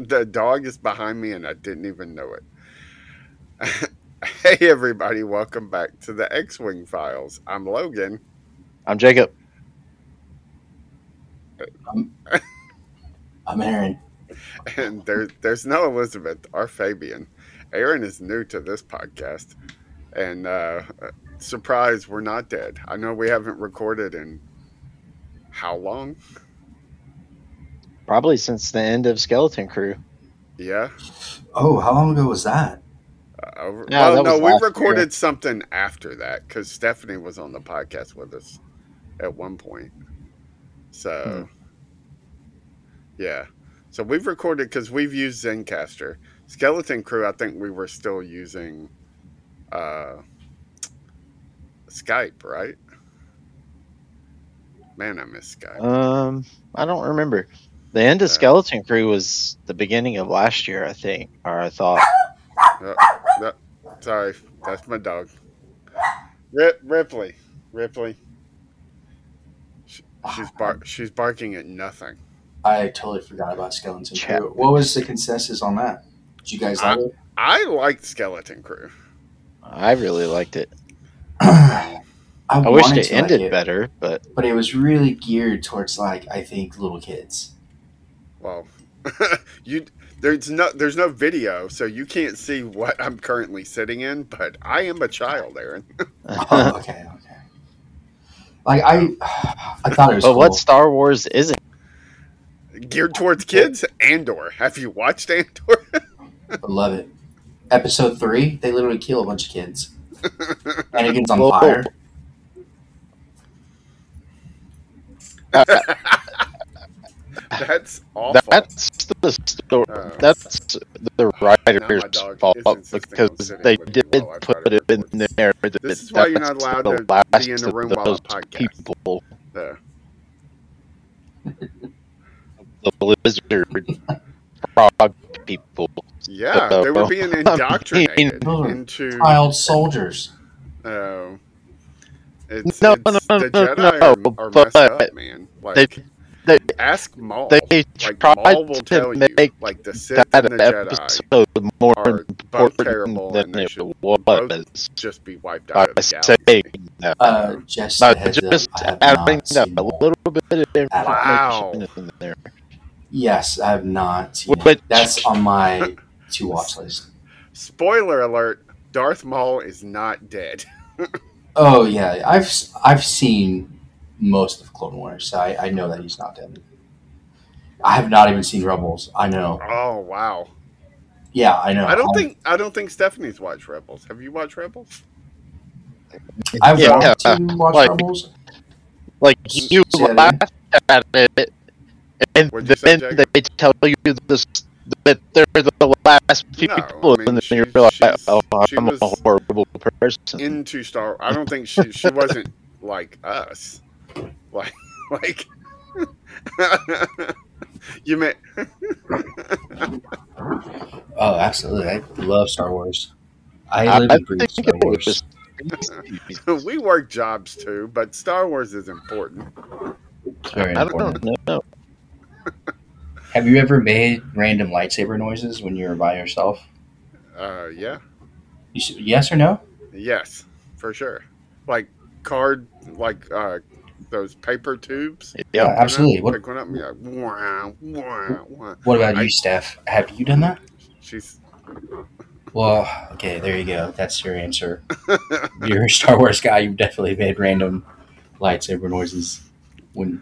The dog is behind me and I didn't even know it. Hey, everybody, welcome back to the X-Wing Files. I'm Logan. I'm Jacob. I'm Aaron. And there's no Elizabeth or Fabian. Aaron is new to this podcast. And surprise, we're not dead. I know we haven't recorded in how long? Probably since the end of Skeleton Crew. Yeah. Oh, how long ago was that? We recorded something after that because Stephanie was on the podcast with us at one point. So, yeah. So we've recorded because we've used Zencastr. Skeleton Crew, I think we were still using Skype, right? Man, I miss Skype. I don't remember. The end of Skeleton Crew was the beginning of last year, I think, or I thought. Sorry, that's my dog. Ripley. She's barking at nothing. I totally forgot about Skeleton Crew. What was the consensus on that? Did you guys like it? I liked Skeleton Crew. I really liked it. I wish it ended better, but it was really geared towards, I think, little kids. Well, there's no video, so you can't see what I'm currently sitting in, but I am a child, Aaron. Oh, okay. I thought it was cool. What Star Wars isn't geared towards kids? Andor. Have you watched Andor? I love it. Episode 3, they literally kill a bunch of kids. Anakin's on fire. That's awful. That's the story. That's the writer's fault because they did put it in there. This is why you're not allowed to be in the room while I podcast. People. Yeah. The lizard frog people. Yeah, they were being indoctrinated into child soldiers. Oh, the Jedi are messed up, man. They ask Maul. They Maul will tell you, the Sith and the Jedi more are both terrible than and it should was. both just be wiped out of the galaxy. Just adding a little bit of information in there. Yes, I have not. That's on my to-watch list. Spoiler alert, Darth Maul is not dead. Oh, yeah. I've seen most of Clone Wars, so I know that he's not dead. I have not even seen Rebels. I know. Oh, wow. Yeah, I know. I don't think Stephanie's watched Rebels. Have you watched Rebels? I've wanted to watch Rebels. You laugh at it, and then they tell you this that they're the last people, and then you're like, I'm a horrible person. Into Star Wars. I don't think she wasn't like us. Like you may. Oh, absolutely! I love Star Wars. I live and breathe Star Wars. We work jobs too, but Star Wars is important. Very important. I don't know. Have you ever made random lightsaber noises when you were by yourself? Yeah. Yes or no? Yes, for sure. Those paper tubes. Yeah, absolutely. Pick one up and be like, wah, wah, wah. What about you, Steph? Have you done that? She's. Well, okay, there you go. That's your answer. You're a Star Wars guy. You've definitely made random lightsaber noises when.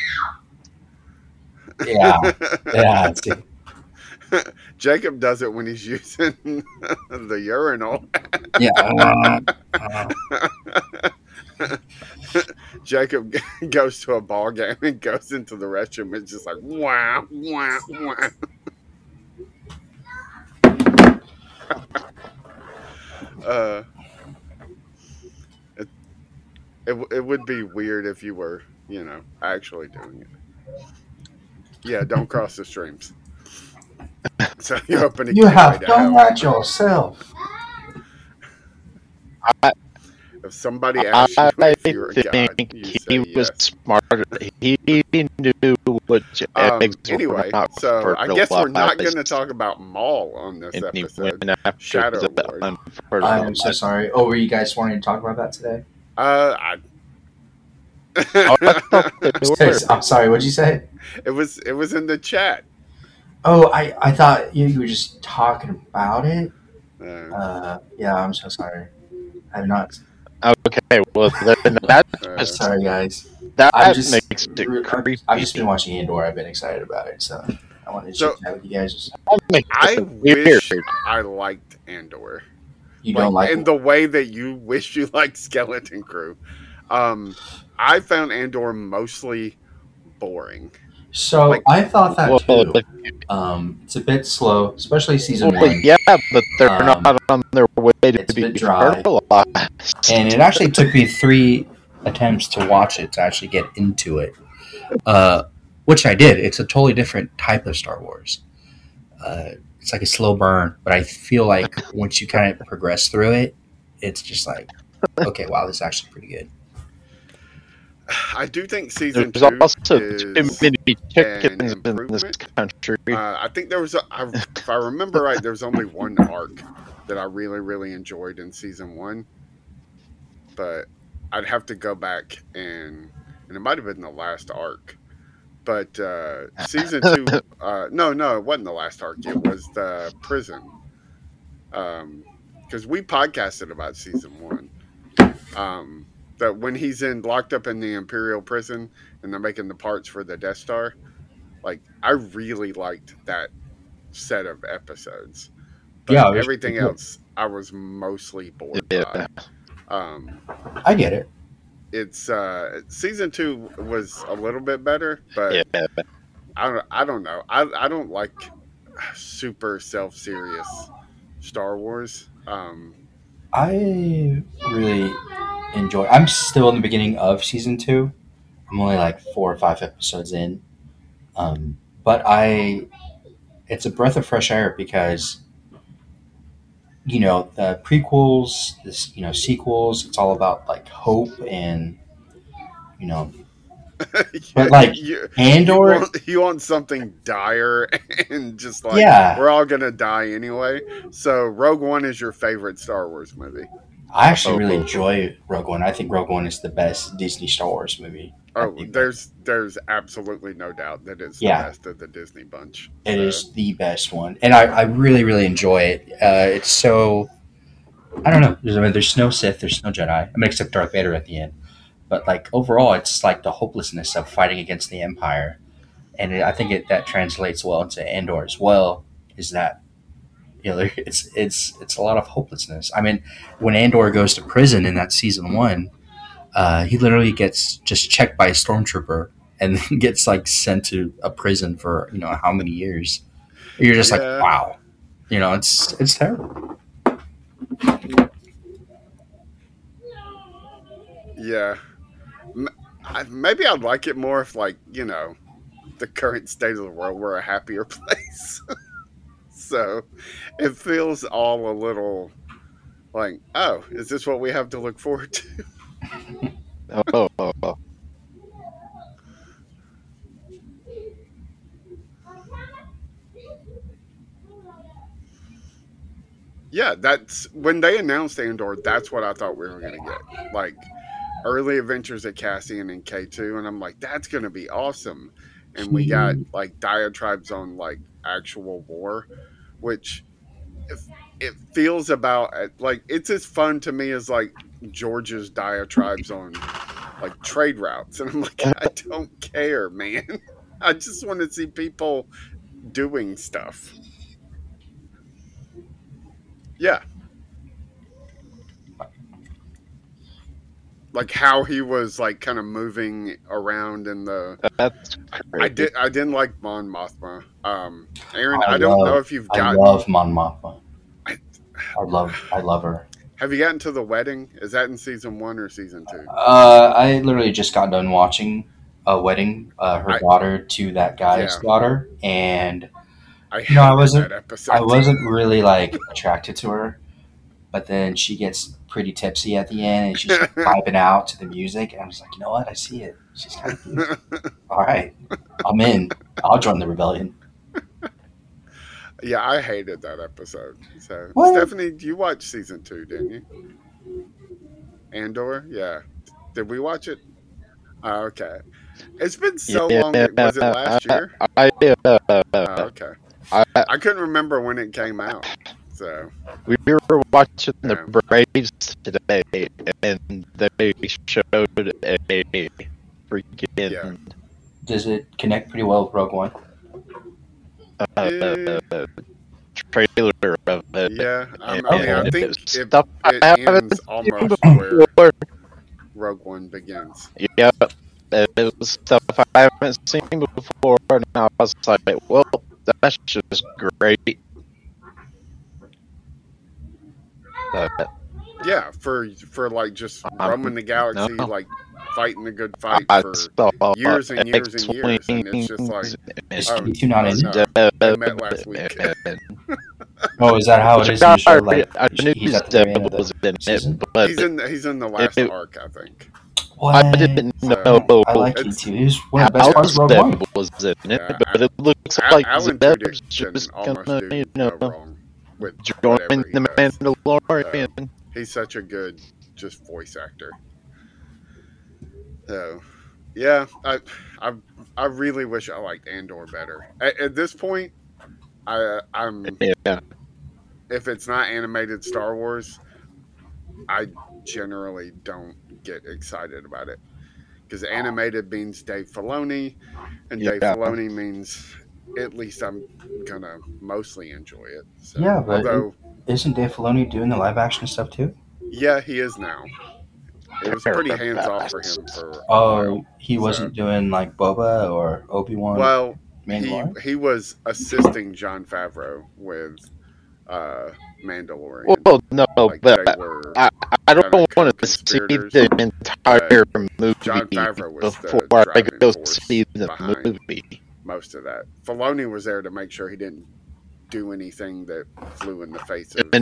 Yeah. Jacob does it when he's using the urinal. Yeah. Jacob goes to a ball game and goes into the restroom. It's just like wah wah wah. It would be weird if you were, actually doing it. Yeah, don't cross the streams. So you open a You have done that yourself. If somebody asks you if you're a god, he was smarter. He knew Which anyway, so I guess we're not going to talk about Maul on this episode. Shadow Lord. I'm so sorry. Oh, were you guys wanting to talk about that today? I'm sorry. What'd you say? It was in the chat. Oh, I thought you were just talking about it. Yeah, I'm so sorry. I'm not. Okay, well then that's sorry, guys. That makes it creepy. I've just been watching Andor. I've been excited about it, so I wanted to chat with you guys. I wish I liked Andor. You don't like in it? The way that you wish you liked Skeleton Crew. I found Andor mostly boring. So I thought that too. It's a bit slow, especially season 1. Yeah, but they're not on their way to be dry. And it actually took me 3 attempts to watch it to actually get into it, which I did. It's a totally different type of Star Wars. It's like a slow burn, but I feel like once you kind of progress through it, it's just like, okay, wow, this is actually pretty good. I do think season 2 also is too many chickens in this country. I think there was, if I remember right, there was only one arc that I really, really enjoyed in season 1. But I'd have to go back and it might have been the last arc. But season 2, no, it wasn't the last arc. It was the prison. Because we podcasted about season 1. That when he's locked up in the Imperial prison and they're making the parts for the Death Star, like I really liked that set of episodes. But everything else, I was mostly bored by. I get it. It's season 2 was a little bit better, but I don't know. I don't like super self-serious Star Wars. I really enjoy. I'm still in the beginning of season 2. I'm only like 4 or 5 episodes in, but it's a breath of fresh air because the prequels, sequels. It's all about like hope and but like Andor, you want something dire and just like we're all gonna die anyway. So Rogue One is your favorite Star Wars movie? I actually really enjoy Rogue One. I think Rogue One is the best Disney Star Wars movie. Oh, there's absolutely no doubt that it's the best of the Disney bunch. It is the best one, and I really, really enjoy it. It's so, I don't know. There's no Sith, there's no Jedi. I mean, except Darth Vader at the end. But like overall, it's like the hopelessness of fighting against the Empire, and I think that translates well into Andor as well. Is that it's a lot of hopelessness. I mean, when Andor goes to prison in that season 1, he literally gets just checked by a stormtrooper and then gets like sent to a prison for how many years. You're just like, wow, it's terrible. Yeah, maybe I'd like it more if the current state of the world were a happier place. So it feels all a little like, oh, is this what we have to look forward to? Oh. Yeah, that's when they announced Andor. That's what I thought we were going to get, like early adventures of Cassian and K2, and I'm like, that's going to be awesome. And we got like diatribes on like actual war, which it feels about like it's as fun to me as like George's diatribes on like trade routes, and I'm like, I don't care, man. I just want to see people doing stuff. Yeah. Like how he was like kind of moving around in the. That's crazy. I didn't like Mon Mothma. Aaron, I don't know if you've gotten. I love Mon Mothma. I love her. Have you gotten to the wedding? Is that in season 1 or season 2? I literally just got done watching a wedding. Her daughter to that guy's daughter, and I wasn't really like attracted to her. but then she gets pretty tipsy at the end, and she's like vibing out to the music. And I'm just like, you know what? I see it. She's kind of cute. All right, I'm in. I'll join the rebellion. Yeah, I hated that episode. So, What? Stephanie, you watched season 2, didn't you? Andor? Yeah. Did we watch it? Oh, okay. It's been so long. Was it last year? Okay. I couldn't remember when it came out. So we were watching the Braves today, and they showed a freaking. Yeah. Does it connect pretty well with Rogue One? Trailer of it. Yeah, I think it ends almost where Rogue One begins. Yeah, it was stuff I haven't seen before, and I was like, well, that's just great. Yeah, for like just roaming the galaxy, like fighting a good fight for years and years and years, and it's just like, they met last week. Oh, is that how it is in the show? Like, I knew he's at the very end of the season? But he's in the last arc, I think. What? I didn't know. I like it too. He's one of the best parts of Rogue One. Was in it, but it looks like Alan Zeb's Tudyk just almost gonna, do no wrong with join the Mandalorian. He's such a good just voice actor. So, yeah, I really wish I liked Andor better. At this point, I'm if it's not animated Star Wars, I generally don't get excited about it, because animated means Dave Filoni, and Dave Filoni means at least I'm gonna mostly enjoy it. So, yeah, but isn't Dave Filoni doing the live action stuff too? Yeah, he is now. It was pretty hands off for him for a while. He wasn't doing like Boba or Obi-Wan? Well, he was assisting Jon Favreau with Mandalorian. Well, no, like but I don't want to see the entire movie Jon Favreau was before I go see the movie. Most of that. Filoni was there to make sure he didn't do anything that flew in the face of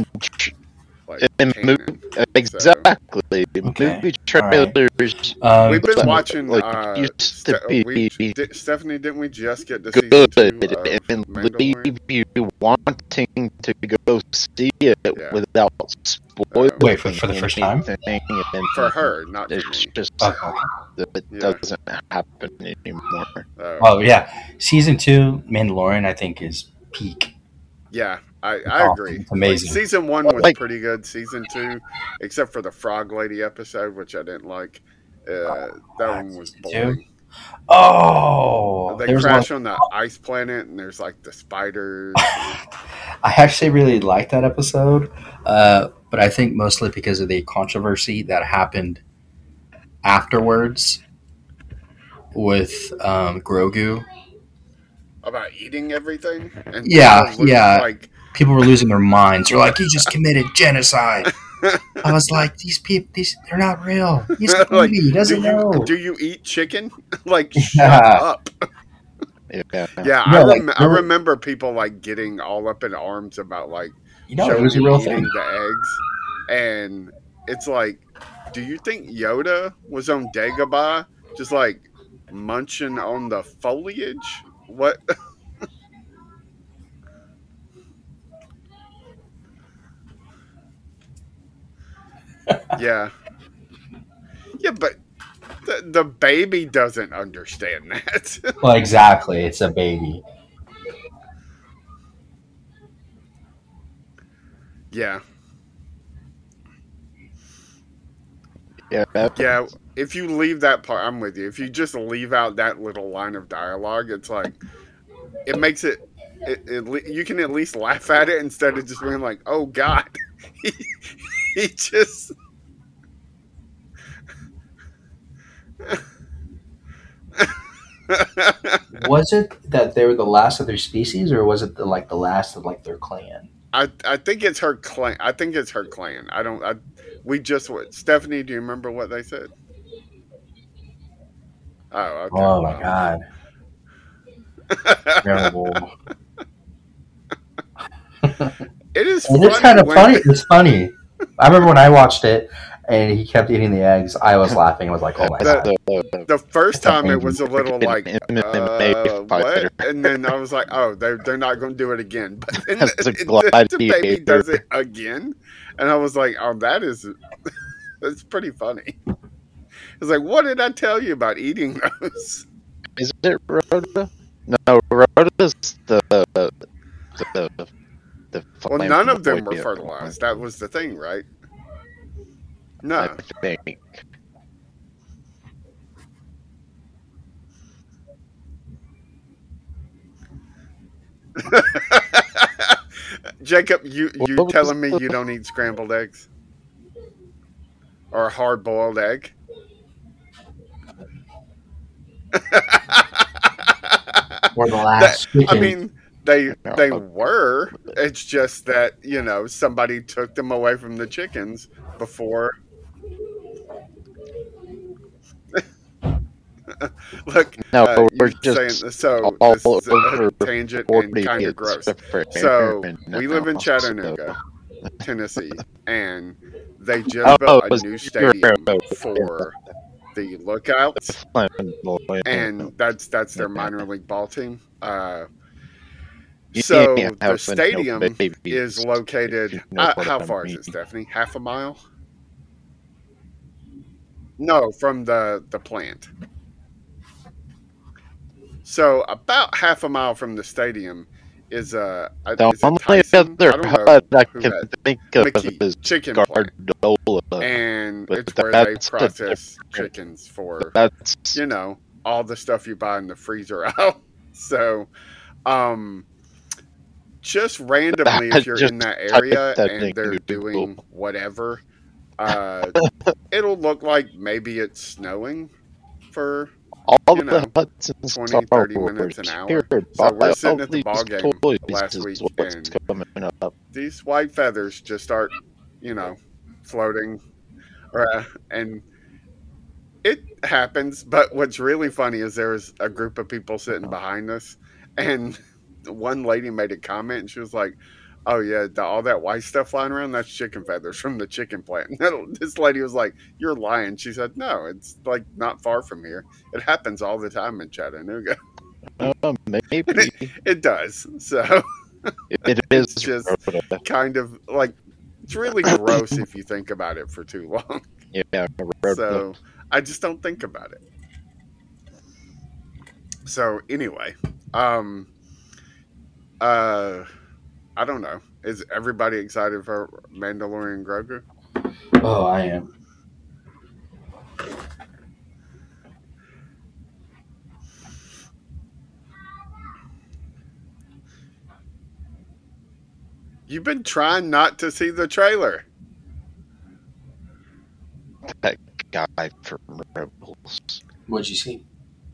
exactly. Okay. Movie trailers. Right. We've been watching. Stephanie, didn't we just get to season 2 and leave you wanting to go see it without spoiling? Wait, for the first time? For her, not for it's me. just it doesn't happen anymore. Well, yeah, season 2 Mandalorian I think is peak. Yeah, I agree. It's amazing. Like, season 1 was pretty good. Season 2, except for the Frog Lady episode, which I didn't like, that one was boring. Oh, they crash on the ice planet, and there's like the spiders. I actually really liked that episode, but I think mostly because of the controversy that happened afterwards with Grogu. About eating everything? And Like, people were losing their minds. They're like, he just committed genocide. I was like, these people, they're not real. He's a baby. He doesn't know. Do you eat chicken? Like, shut up. I remember people like getting all up in arms about like it was a real eating thing. the eggs, and it's like, do you think Yoda was on Dagobah just like munching on the foliage? What? Yeah, but the baby doesn't understand that. Well, exactly. It's a baby. Yeah. Yeah. If you leave that part, I'm with you. If you just leave out that little line of dialogue, it's like, it makes it you can at least laugh at it instead of just being like, oh God, he just. Was it that they were the last of their species, or was it the last of like their clan? I think it's her clan. Stephanie, do you remember what they said? Oh, okay. Oh my God. Terrible. It is. It's kind of funny. It's funny. I remember when I watched it and he kept eating the eggs. I was laughing. I was like, "Oh my god!" The first time it was a little like, what? And then I was like, "Oh, they're not going to do it again." But then the baby does it again, and I was like, "Oh, that's pretty funny." It's like, what did I tell you about eating those? Is it Rhoda? No, Rhoda's the well, none of them were fertilized. That was the thing, right? No. I think. Jacob, you telling me you don't eat scrambled eggs? Or a hard-boiled egg? Or the last I mean, they were. It's just that, somebody took them away from the chickens before. Look, no, we're just saying, so this is a tangent and kind of gross. So we live in Chattanooga, Tennessee, and they just built a new stadium for the Lookouts, and that's their minor league ball team. So the stadium is located. How far is it, Stephanie? Half a mile? No, from the plant. So about half a mile from the stadium is the only other hut I can think of is chicken Gardola, and it's where they process chickens for all the stuff you buy in the freezer out. So, just randomly, if you're in that area and they're doing whatever, it'll look like maybe it's snowing for the huts in 20, 30 minutes an hour. So we're sitting at the ball game last week, and these white feathers just start, floating, and it happens. But what's really funny is there was a group of people sitting behind us, and one lady made a comment, and she was like, "Oh yeah, all that white stuff flying around, that's chicken feathers from the chicken plant." This lady was like, "You're lying." She said, "No, it's like not far from here. It happens all the time in Chattanooga." Maybe it does. So it is just kind of like, it's really gross if you think about it for too long. Yeah. So I just don't think about it. So anyway, I don't know. Is everybody excited for Mandalorian Grogu? Oh, I am. You've been trying not to see the trailer. That guy from Rebels. What'd you see?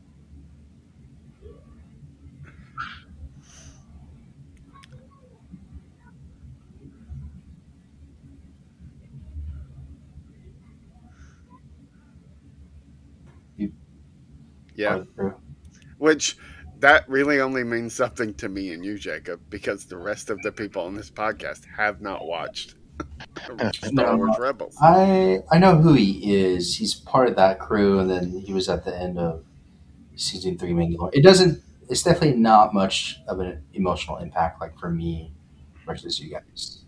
Yeah. Which that really only means something to me and you, Jacob, because the rest of the people on this podcast have not watched Star Wars Rebels. I know who he is. He's part of that crew, and then he was at the end of season 3 Mandalorian. It's definitely not much of an emotional impact like for me versus you guys.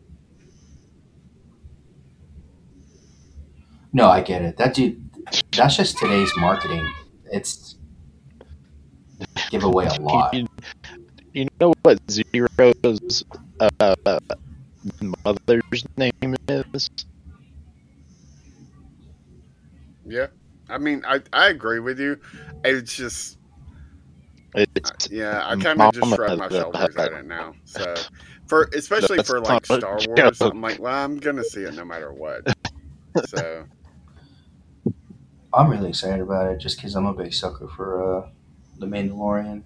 No, I get it. That dude, that's just today's marketing. It's give away a lot. You know what Zero's mother's name is? Yeah. I mean, I agree with you. It's just... I kind of just shrug my shoulders at it now. So, especially for like Star Wars, I'm like, well, I'm going to see it no matter what. So... I'm really excited about it just because I'm a big sucker for The Mandalorian.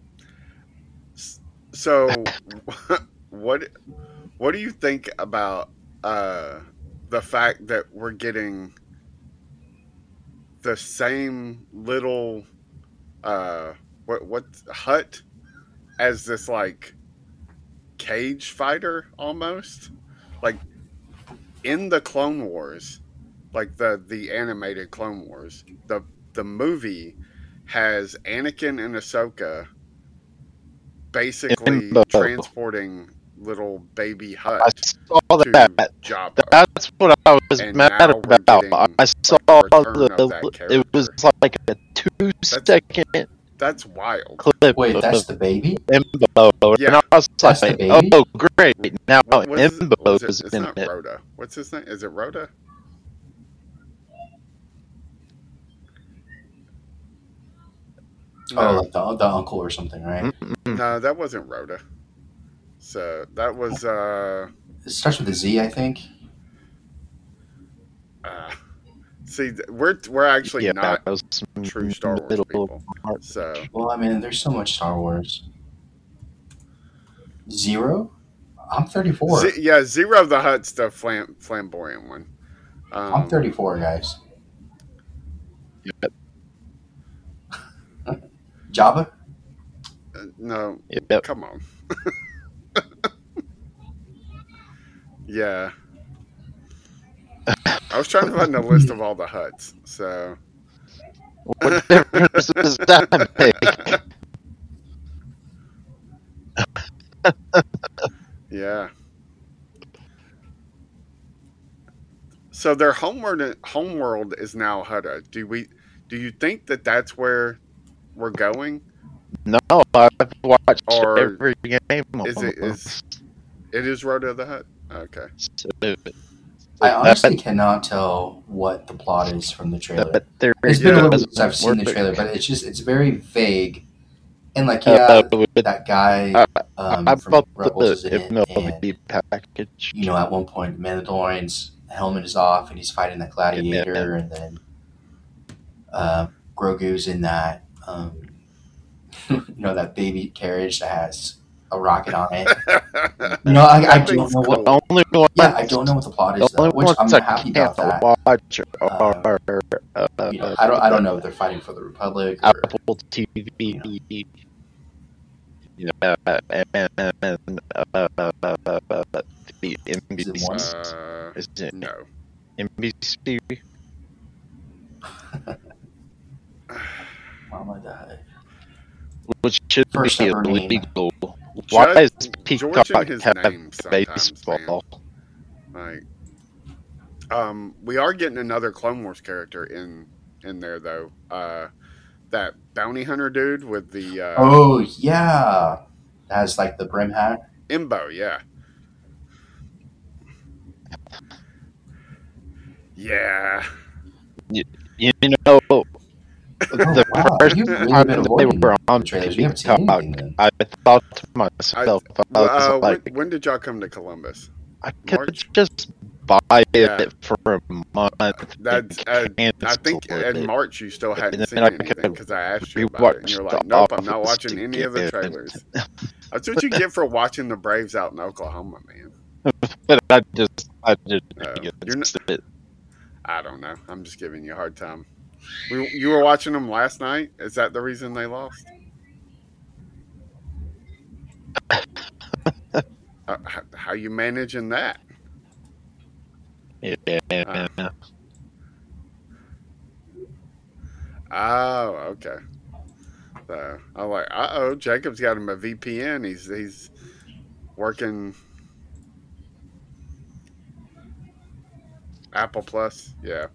So, what do you think about the fact that we're getting the same little what hut as this like cage fighter almost? Like in the Clone Wars, like the animated Clone Wars, the movie has Anakin and Ahsoka basically transporting little baby Hutt to Jabba. That's what I was mad about. I saw it was like a 2-second. That's wild. Clip. Wait, that's the baby? Embo. Yeah, and I was that's like, the baby? oh, great. Now Embo is it's in not it. Rhoda. What's his name? Is it Rhoda? No. Oh, like the uncle or something, right? No, that wasn't Rhoda. So that was. It starts with a Z, I think. See, we're actually not true Star Wars people. So, well, I mean, there's so much Star Wars. Zero? I'm 34. Zero the Hutt's the flamboyant one. I'm 34, guys. Yep. Jabba? No. Yep. Come on. Yeah. I was trying to find a list of all the Hutts, so. What difference does that make? Yeah. So their homeworld is now Hutta. Do you think that that's where we're going? No, I've watched every game. It is Rhoda the Hutt? Okay. I honestly cannot tell what the plot is from the trailer. It's been a little bit since I've seen the trailer, but it's very vague. And like, that guy from Rebels is in it, and, package. You know, at one point, Mandalorian's helmet is off, and he's fighting the gladiator, and then Grogu's in that, that baby carriage that has a rocket on it. I don't know what. I don't know what the plot is, though, which I'm happy about that. I don't know if they're fighting for the Republic or Apple TV. The NBC. Is it no. NBC. Oh my God. Which should be illegal. Why is Peacock have baseball? Like, we are getting another Clone Wars character in there though. That bounty hunter dude with the. Oh yeah, has like the brim hat. Embo, yeah. Yeah. You know. The first time they were on Peacock, I thought to myself, when did y'all come to Columbus? I could just buy it for a month. That's I think in March you still hadn't seen anything because I asked you about it, and you're like, "Nope, I'm not watching any of the trailers." That's what you get for watching the Braves out in Oklahoma, man. But I just I don't know. I'm just giving you a hard time. You were watching them last night? Is that the reason they lost? How you managing that? Yeah. Oh, okay. So I'm like, Jacob's got him a VPN. He's working Apple Plus. Yeah.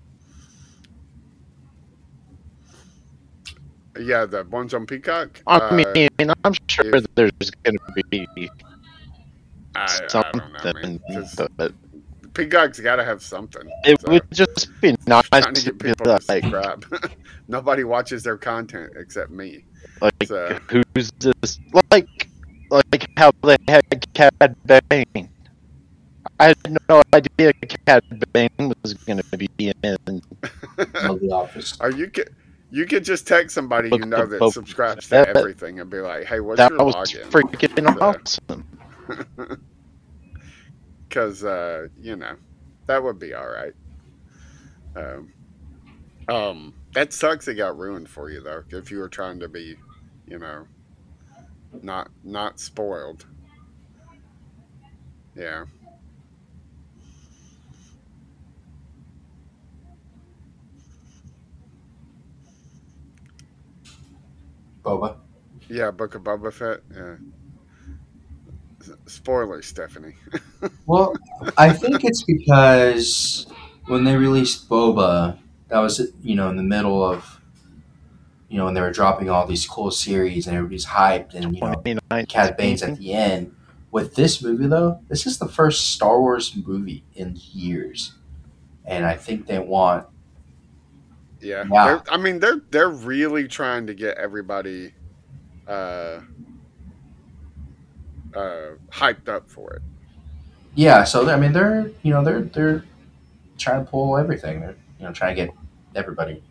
Yeah, the ones on Peacock. I mean, I'm sure there's going to be something. I don't know, man, Peacock's got to have something. It would just be nice trying to get people to subscribe. Nobody watches their content except me. Who's this? Like how they had Cad Bane. I had no idea Cad Bane was going to be in The Office. You could just text somebody that subscribes to everything and be like, "Hey, what's your login?" That was freaking awesome. Because that would be all right. That sucks. It got ruined for you though. If you were trying to be, not spoiled. Yeah. Boba. Yeah, Book of Boba Fett. Yeah. Spoilers, Stephanie. Well, I think it's because when they released Boba, that was in the middle of when they were dropping all these cool series and everybody's hyped and Cad Bane's at the end. With this movie though, this is the first Star Wars movie in years, and I think they want. Yeah. They're really trying to get everybody hyped up for it. Yeah, so they're trying to pull everything. They're trying to get everybody.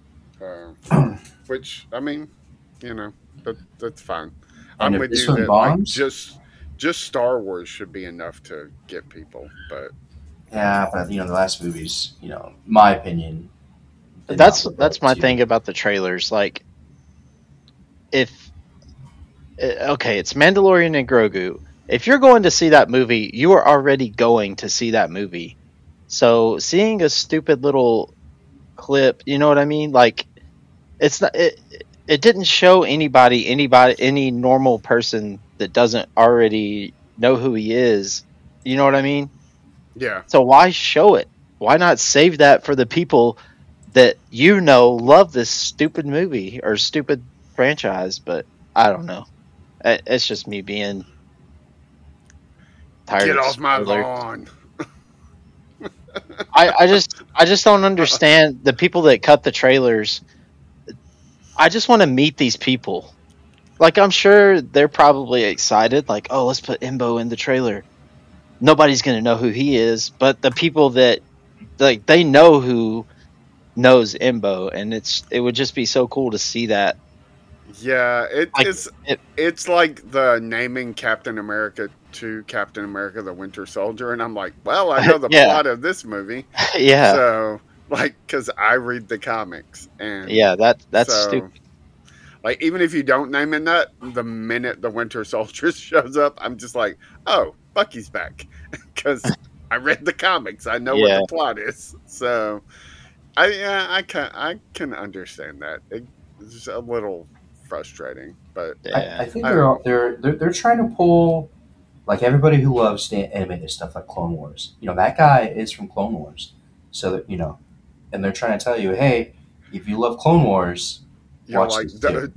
Which that's fine. And I'm with you that bombs, just Star Wars should be enough to get people, but yeah, but the last movies, my opinion. That's my thing about the trailers. Like, it's Mandalorian and Grogu. If you're going to see that movie, you are already going to see that movie. So seeing a stupid little clip, you know what I mean? Like, it's not. It didn't show any normal person that doesn't already know who he is. You know what I mean? Yeah. So why show it? Why not save that for the people that love this stupid movie or stupid franchise? But I don't know. It's just me being tired. Get off my lawn. I just don't understand the people that cut the trailers. I just want to meet these people. Like, I'm sure they're probably excited. Like, oh, let's put Embo in the trailer. Nobody's going to know who he is. But the people that, like, they know who knows Embo. And it would just be so cool to see that. Yeah, it's like the naming Captain America to Captain America the Winter Soldier. And I'm like, well, I know the plot of this movie. Yeah. So... like, because I read the comics, and that's stupid. Like, even if you don't name it that, the minute the Winter Soldier shows up, I'm just like, oh, Bucky's back, because I read the comics, I know what the plot is. So, I can understand that. It's a little frustrating, but I think they're trying to pull like everybody who loves animated stuff like Clone Wars. That guy is from Clone Wars, so that and they're trying to tell you, hey, if you love Clone Wars, watch this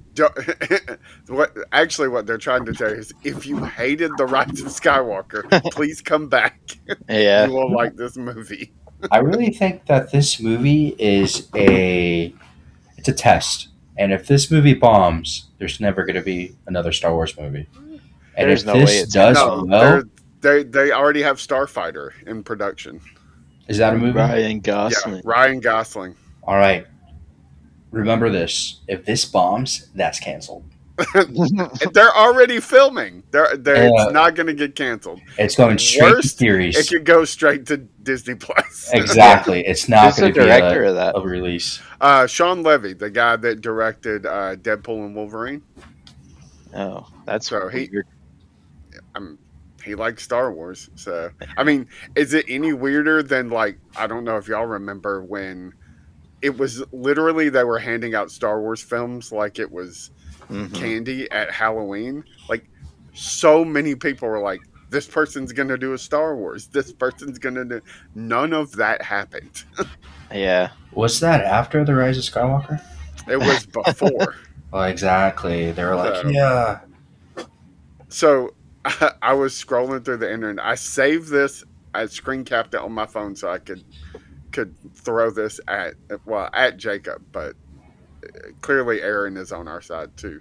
what they're trying to tell you is, if you hated The Rise of Skywalker, please come back. Yeah. You will like this movie. I really think that this movie is a test. And if this movie bombs, there's never going to be another Star Wars movie. And there's if this does well... They already have Starfighter in production. Is that a movie? Ryan Gosling. Yeah, Ryan Gosling. All right. Remember this. If this bombs, that's canceled. They're already filming. It's not going to get canceled. It's going straight to series. It could go straight to Disney Plus. Exactly. It's not going to be a release. Sean Levy, the guy that directed Deadpool and Wolverine. Oh, that's so weird. He likes Star Wars. So, is it any weirder than, like, I don't know if y'all remember when it was literally they were handing out Star Wars films like it was candy at Halloween. Like, so many people were like, this person's going to do a Star Wars. This person's going to do... None of that happened. Yeah. Was that after The Rise of Skywalker? It was before. Well, exactly. They were like, yeah. So... I was scrolling through the internet. I saved this. I screen capped it on my phone so I could throw this at Jacob, but clearly Aaron is on our side too.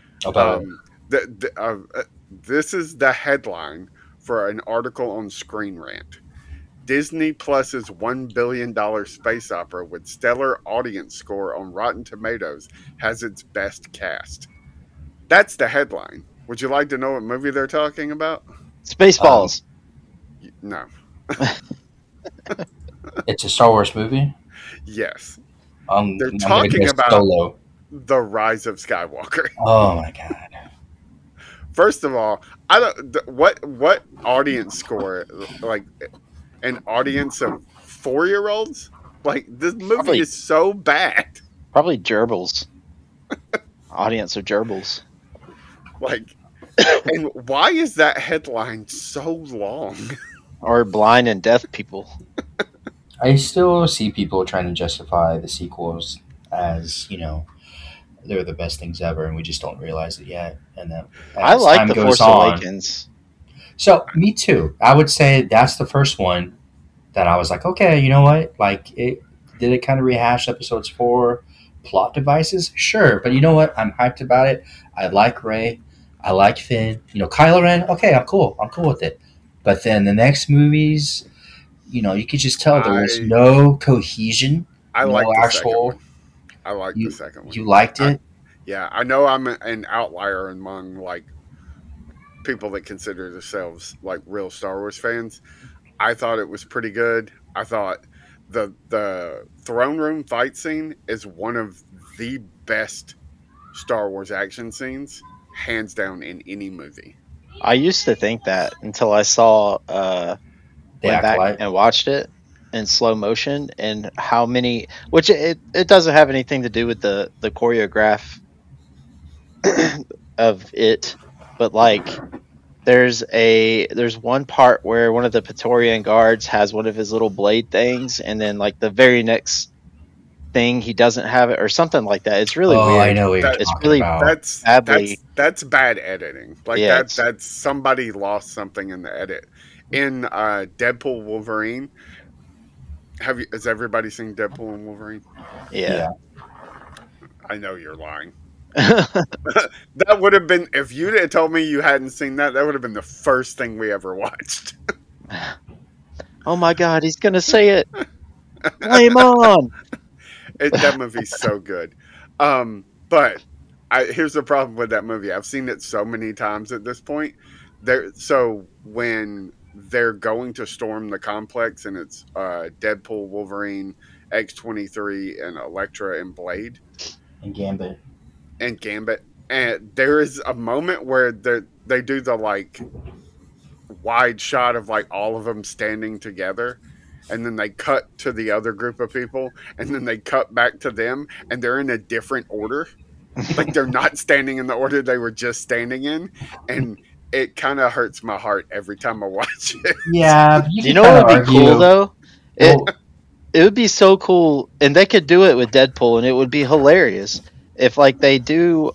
This is the headline for an article on Screen Rant. Disney Plus's $1 billion space opera with stellar audience score on Rotten Tomatoes has its best cast. That's the headline. Would you like to know what movie they're talking about? Spaceballs. No. It's a Star Wars movie? Yes. They're talking about Solo. The Rise of Skywalker. Oh my god. First of all, I don't what audience score, like an audience of 4-year-olds? Like, this movie is so bad. Probably gerbils. Audience of gerbils. Like, and why is that headline so long? Or blind and deaf people. I still see people trying to justify the sequels as, they're the best things ever, and we just don't realize it yet. And then I like The Force Awakens. So, me too. I would say that's the first one that I was like, okay, you know what? Like, did it kind of rehash episodes 4 plot devices? Sure. But you know what? I'm hyped about it. I like Rey. I like Finn. Kylo Ren. Okay, I'm cool. I'm cool with it. But then the next movies, you could just tell there was no cohesion. I like the second one. I like the second one. You liked it? Yeah, I know I'm an outlier among like people that consider themselves like real Star Wars fans. I thought it was pretty good. I thought the throne room fight scene is one of the best Star Wars action scenes, hands down, in any movie. I used to think that until I saw went back and watched it in slow motion, and how many, which it doesn't have anything to do with the choreograph of it, but like there's one part where one of the Praetorian guards has one of his little blade things, and then like the very next thing he doesn't have it or something like that. It's really weird. I know what you're talking about. That's bad editing. Like that's somebody lost something in the edit. In Deadpool Wolverine, has everybody seen Deadpool and Wolverine? Yeah. I know you're lying. That would have been, if you had told me you hadn't seen that would have been the first thing we ever watched. Oh my God, he's gonna say it. Flame on. That movie's so good. But here's the problem with that movie. I've seen it so many times at this point. So when they're going to storm the complex, and it's Deadpool, Wolverine, X-23, and Elektra and Blade. And Gambit. And there is a moment where they do the like wide shot of like all of them standing together, and then they cut to the other group of people, and then they cut back to them, and they're in a different order. Like they're not standing in the order they were just standing in, and it kind of hurts my heart every time I watch it. Yeah. Do you know what would be cool though? It would be so cool, and they could do it with Deadpool, and it would be hilarious if like they do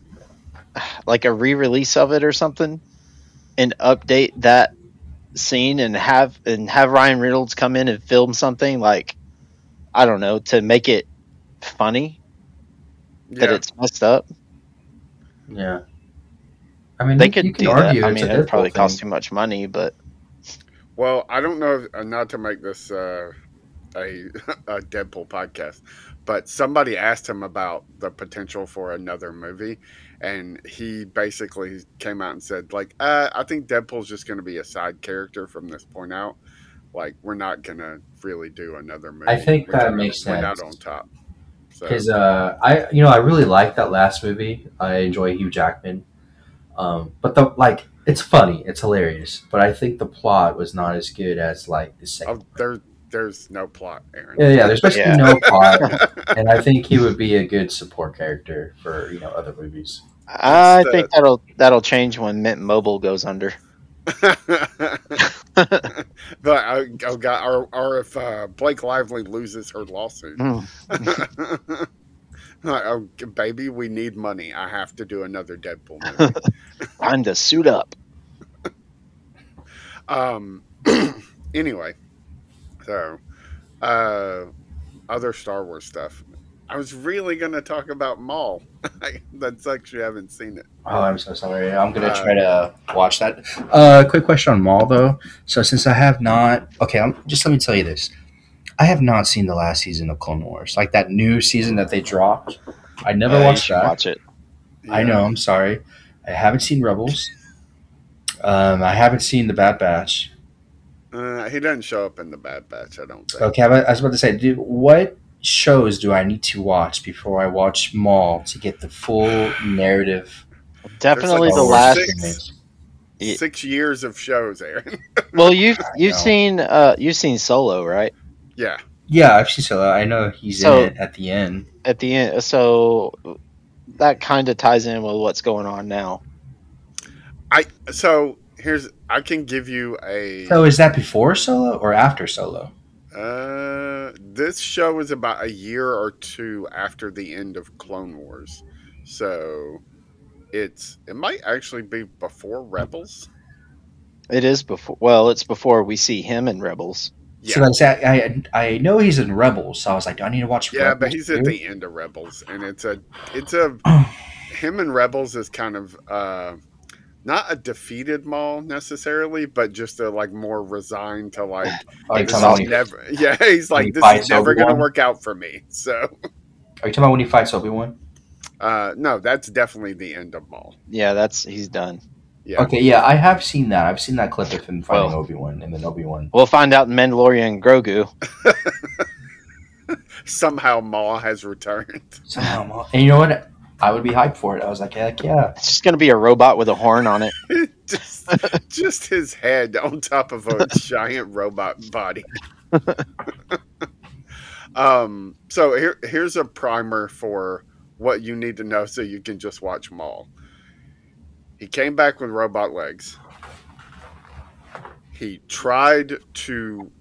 like a re-release of it or something, and update that scene and have Ryan Reynolds come in and film something, like, I don't know, to make it funny that it's messed up. Yeah. I mean, they could do that. I mean, it would probably cost too much money, but. Well, I don't know, not to make this a Deadpool podcast, but somebody asked him about the potential for another movie, and he basically came out and said, like, I think Deadpool's just going to be a side character from this point out. Like, we're not going to really do another movie. I think that makes sense. We're not on top. Because I really like that last movie. I enjoy Hugh Jackman. But it's funny, it's hilarious. But I think the plot was not as good as like the second. There's no plot, Aaron. Yeah, there's basically no plot, and I think he would be a good support character for other movies. I think that'll change when Mint Mobile goes under. But or if Blake Lively loses her lawsuit. Oh, baby, we need money. I have to do another Deadpool movie. Time to suit up. Anyway, so other Star Wars stuff. I was really going to talk about Maul. That sucks. You haven't seen it. Oh, I'm so sorry. I'm going to try to watch that. Quick question on Maul, though. So since I have not... Okay, just let me tell you this. I have not seen the last season of Clone Wars. Like that new season that they dropped. I never watched that. Watch it. Yeah. I know, I'm sorry. I haven't seen Rebels. I haven't seen The Bad Batch. He doesn't show up in The Bad Batch, I don't think. Okay, I was about to say, what shows do I need to watch before I watch Maul to get the full narrative? Definitely like the last 6 years of shows, Aaron. Well, you've seen Solo, right? Yeah, I've seen Solo. I know he's in it at the end. At the end, so that kind of ties in with what's going on now. I can give you a. So is that before Solo or after Solo? This show is about a year or two after the end of Clone Wars, so it might actually be before Rebels. It is before. Well, it's before we see him in Rebels. Yeah. So I know he's in Rebels, so I was like, do I need to watch? Yeah, Rebels but he's too? at the end of Rebels, and it's a him and Rebels is kind of not a defeated Maul necessarily, but just a like more resigned to like this is never. Yeah, he's like this is never going to work out for me. So, are you talking about when he fights Obi-Wan? No, that's definitely the end of Maul. Yeah, he's done. Yeah. Okay, yeah, I have seen that. I've seen that clip of him fighting Obi-Wan, and then Obi-Wan. We'll find out in Mandalorian Grogu. Somehow Maul has returned. Somehow Maul. And you know what? I would be hyped for it. I was like, heck yeah. It's just going to be a robot with a horn on it. just his head on top of a giant robot body. So here's a primer for what you need to know so you can just watch Maul. He came back with robot legs. He tried to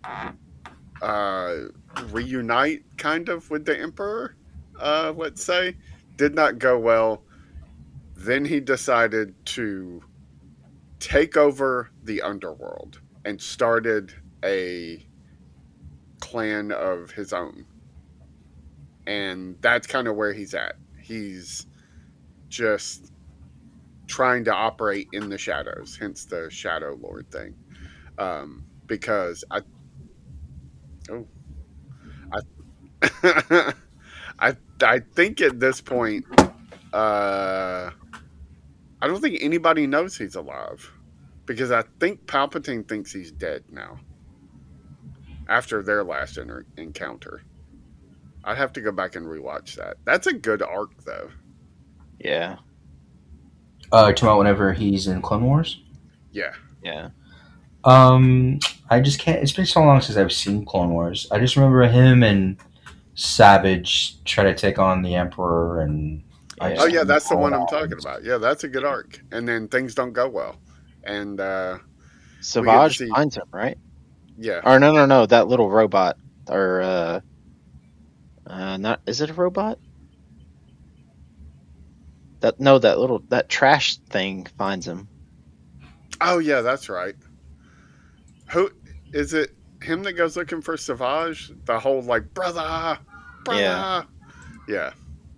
reunite kind of with the Emperor, let's say. Did not go well. Then he decided to take over the underworld and started a clan of his own. And that's kind of where he's at. He's just trying to operate in the shadows, hence the Shadow Lord thing. Because I think at this point, I don't think anybody knows he's alive, because I think Palpatine thinks he's dead now. After their last encounter, I'd have to go back and rewatch that. That's a good arc, though. Yeah. Talking about whenever he's in Clone Wars? Yeah. Yeah. I just can't. It's been so long since I've seen Clone Wars. I just remember him and Savage try to take on the Emperor, and that's the one I'm talking about. Yeah, that's a good arc. And then things don't go well, and Savage finds him, right? Yeah. Or no, that little robot, or not? Is it a robot? That trash thing finds him. Oh yeah, that's right. Who is it? Him that goes looking for Savage? The whole like brother. Yeah.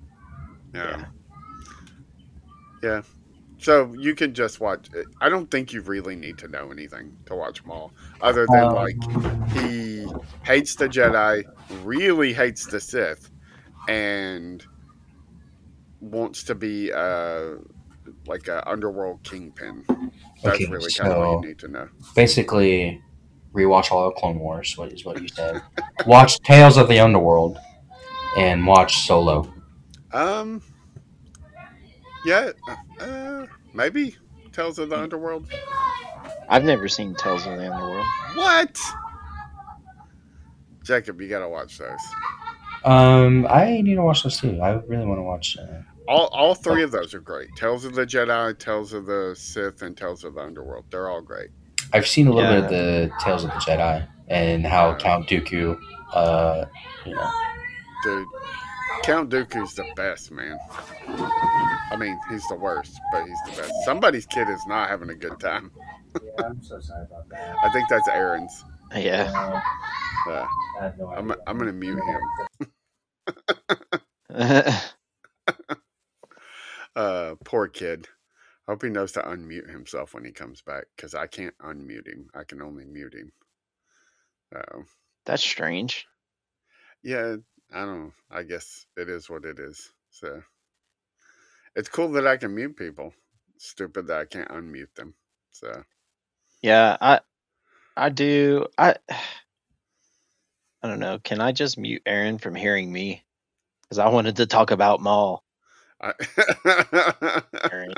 So you can just watch it. I don't think you really need to know anything to watch Maul, other than like he hates the Jedi, really hates the Sith, and wants to be like a underworld kingpin. That's really kind of what you need to know. Basically, rewatch all of Clone Wars. What you said? Watch Tales of the Underworld and watch Solo. Yeah, maybe Tales of the Underworld. I've never seen Tales of the Underworld. What? Jacob, you gotta watch those. I need to watch those too. I really want to watch. All three of those are great. Tales of the Jedi, Tales of the Sith, and Tales of the Underworld. They're all great. I've seen a little bit of the Tales of the Jedi and how Count Dooku, Dude, Count Dooku's the best, man. I mean, he's the worst, but he's the best. Somebody's kid is not having a good time. Yeah, I'm so sorry about that. I think that's Aaron's. Yeah. I'm going to mute him. Poor kid. I hope he knows to unmute himself when he comes back, because I can't unmute him. I can only mute him. That's strange. Yeah, I don't know. I guess it is what it is. So it's cool that I can mute people. Stupid that I can't unmute them. So yeah, I do. I don't know. Can I just mute Aaron from hearing me? Because I wanted to talk about Maul. Aaron.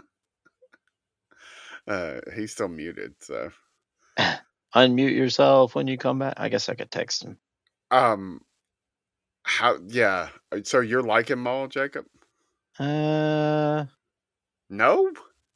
He's still muted, so unmute yourself when you come back. I guess I could text him. How? Yeah. So you're liking Maul, Jacob? No?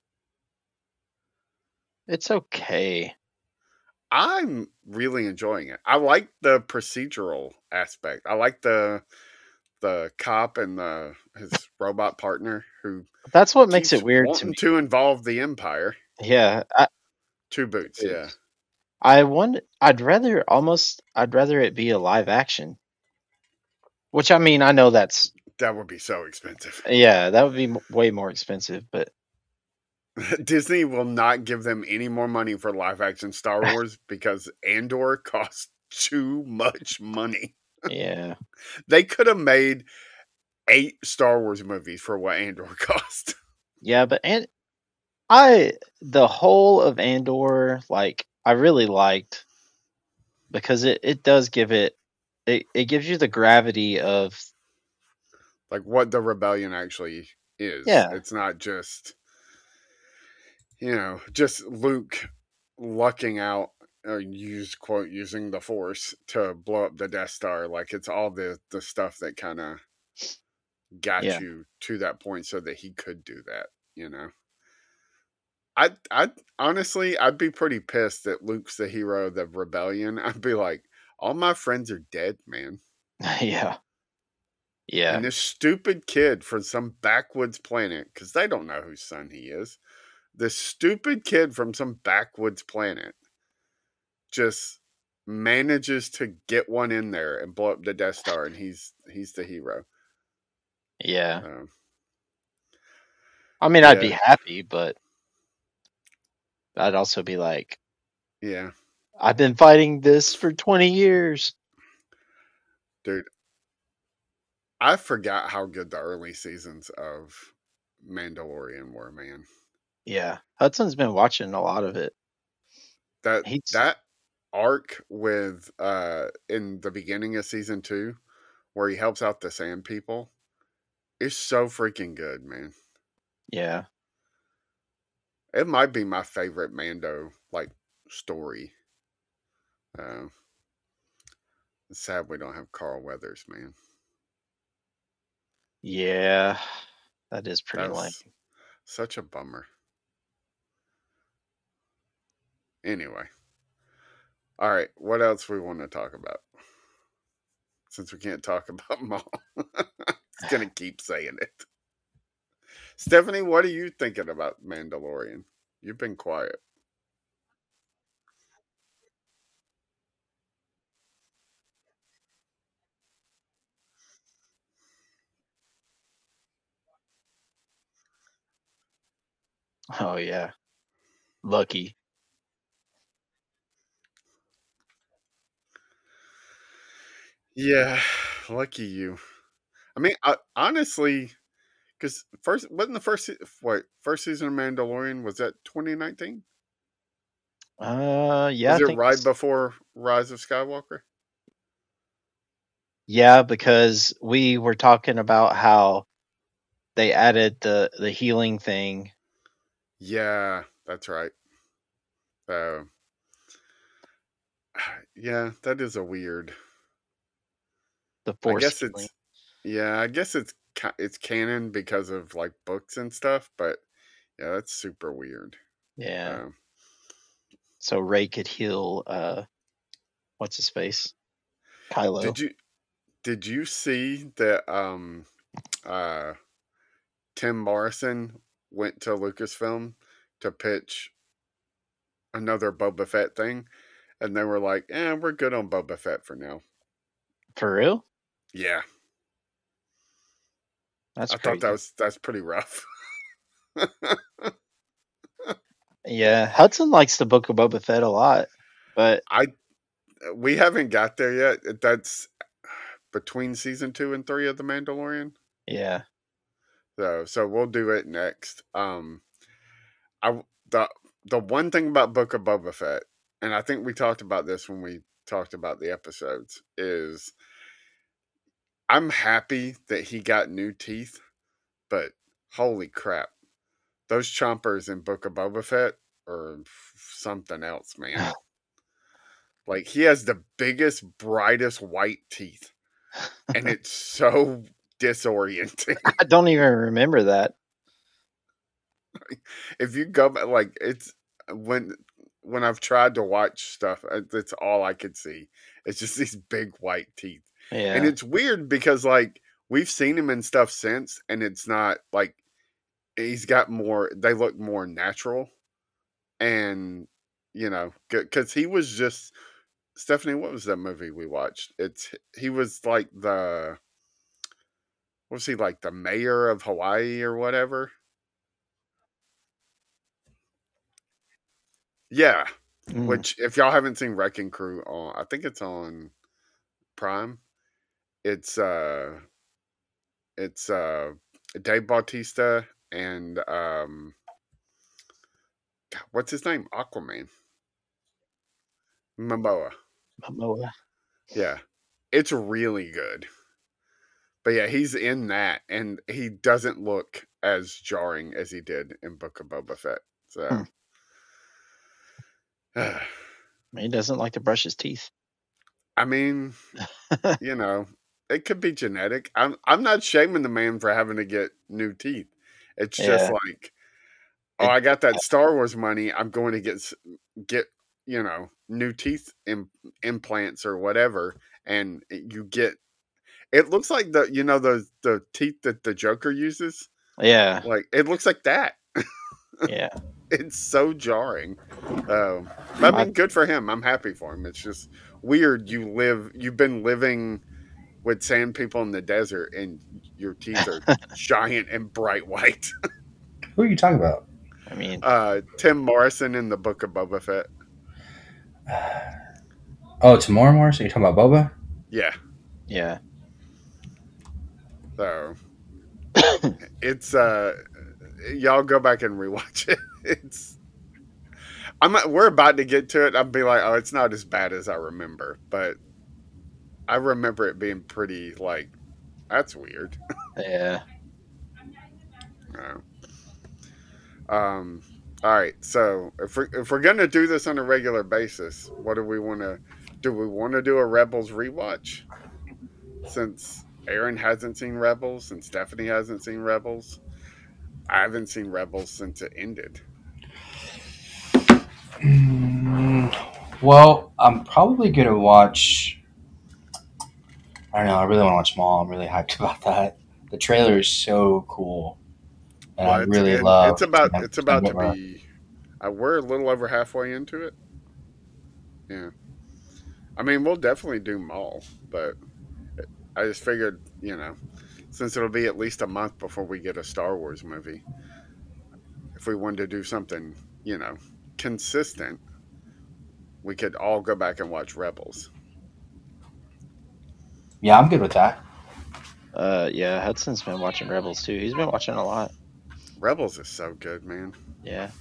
It's okay. I'm really enjoying it. I like the procedural aspect. I like the cop and his robot partner who that's what makes it weird to me. To involve the Empire. Yeah, Two boots. Yeah. I'd rather it be a live action. Which, I mean, I know that would be so expensive. Yeah, that would be way more expensive, but Disney will not give them any more money for live action Star Wars because Andor costs too much money. Yeah. They could have made 8 Star Wars movies for what Andor cost. Yeah, but the whole of Andor, like, I really liked because it does give it gives you the gravity of like what the rebellion actually is. Yeah. It's not just just Luke lucking out, using the Force to blow up the Death Star. Like it's all the stuff that kind of got you to that point so that he could do that. I honestly, I'd be pretty pissed that Luke's the hero of the rebellion. I'd be like, all my friends are dead, man. Yeah. Yeah. And this stupid kid from some backwoods planet, because they don't know whose son he is. This stupid kid from some backwoods planet just manages to get one in there and blow up the Death Star, and he's the hero. Yeah. I mean, I'd be happy, but I'd also be like, yeah, I've been fighting this for 20 years. Dude, I forgot how good the early seasons of Mandalorian were, man. Yeah. Hudson's been watching a lot of it. That arc with in the beginning of season 2 where he helps out the Sand People is so freaking good, man. Yeah. It might be my favorite Mando story. It's sad we don't have Carl Weathers, man. Yeah, that is pretty lame. Such a bummer. Anyway. All right, what else we want to talk about? Since we can't talk about Maul. It's going to keep saying it. Stephanie, what are you thinking about Mandalorian? You've been quiet. Oh, yeah. Lucky. Yeah, lucky you. I mean, honestly, because wasn't the first season of Mandalorian, was that 2019? Yeah. Was it right before Rise of Skywalker? Yeah, because we were talking about how they added the healing thing. Yeah, that's right. Yeah, that is a weird. The Force. I guess it's canon because of books and stuff, but yeah, that's super weird. Yeah. So Rey could heal. What's his face? Kylo. Did you see that? Tim Morrison went to Lucasfilm to pitch another Boba Fett thing, and they were like, we're good on Boba Fett for now. For real? Yeah. I thought that's pretty rough. Yeah, Hudson likes the Book of Boba Fett a lot, but we haven't got there yet. That's between season 2 and 3 of The Mandalorian. Yeah. So we'll do it next. The one thing about Book of Boba Fett, and I think we talked about this when we talked about the episodes, is I'm happy that he got new teeth, but holy crap, those chompers in Book of Boba Fett are something else, man. He has the biggest, brightest white teeth, and it's so disorienting. I don't even remember that. If you go back, like it's when I've tried to watch stuff, that's all I could see. It's just these big white teeth, and Yeah. it's weird because like we've seen him in stuff since, and it's not like he's got more. They look more natural, and you know, because he was just Stephanie. What was that movie we watched? He was like was he like the mayor of Hawaii or whatever? Yeah. Mm. Which, if y'all haven't seen Wrecking Crew, I think it's on Prime. It's it's Dave Bautista and God, what's his name? Aquaman. Momoa. Momoa. Yeah, it's really good. But yeah, he's in that, and he doesn't look as jarring as he did in Book of Boba Fett. So, He doesn't like to brush his teeth. I mean, you know, it could be genetic. I'm not shaming the man for having to get new teeth. It's just like, oh, I got that Star Wars money. I'm going to get you know, new teeth implants or whatever, and you get. It looks like the teeth that the Joker uses. Yeah, like it looks like that. Yeah, it's so jarring. But I mean, good for him. I'm happy for him. It's just weird. You've been living with sand people in the desert, and your teeth are giant and bright white. Who are you talking about? I mean, Tim Morrison in the Book of Boba Fett. Oh, Tamora Morrison? You're talking about Boba? Yeah. Yeah. So it's y'all go back and rewatch it. We're about to get to it. I'll be like, oh, it's not as bad as I remember, but I remember it being pretty like that's weird. Yeah. All right. So if we're gonna do this on a regular basis, what do we want to? Do we want to do a Rebels rewatch? Since Aaron hasn't seen Rebels and Stephanie hasn't seen Rebels, I haven't seen Rebels since it ended. Well, I'm probably gonna watch. I don't know. I really want to watch Maul. I'm really hyped about that. The trailer is so cool, and I really love. It's about to be. We're a little over halfway into it. Yeah, I mean, we'll definitely do Maul, but I just figured, since it'll be at least a month before we get a Star Wars movie, if we wanted to do something, consistent, we could all go back and watch Rebels. Yeah, I'm good with that. Yeah, Hudson's been watching Rebels too. He's been watching a lot. Rebels is so good, man. Yeah.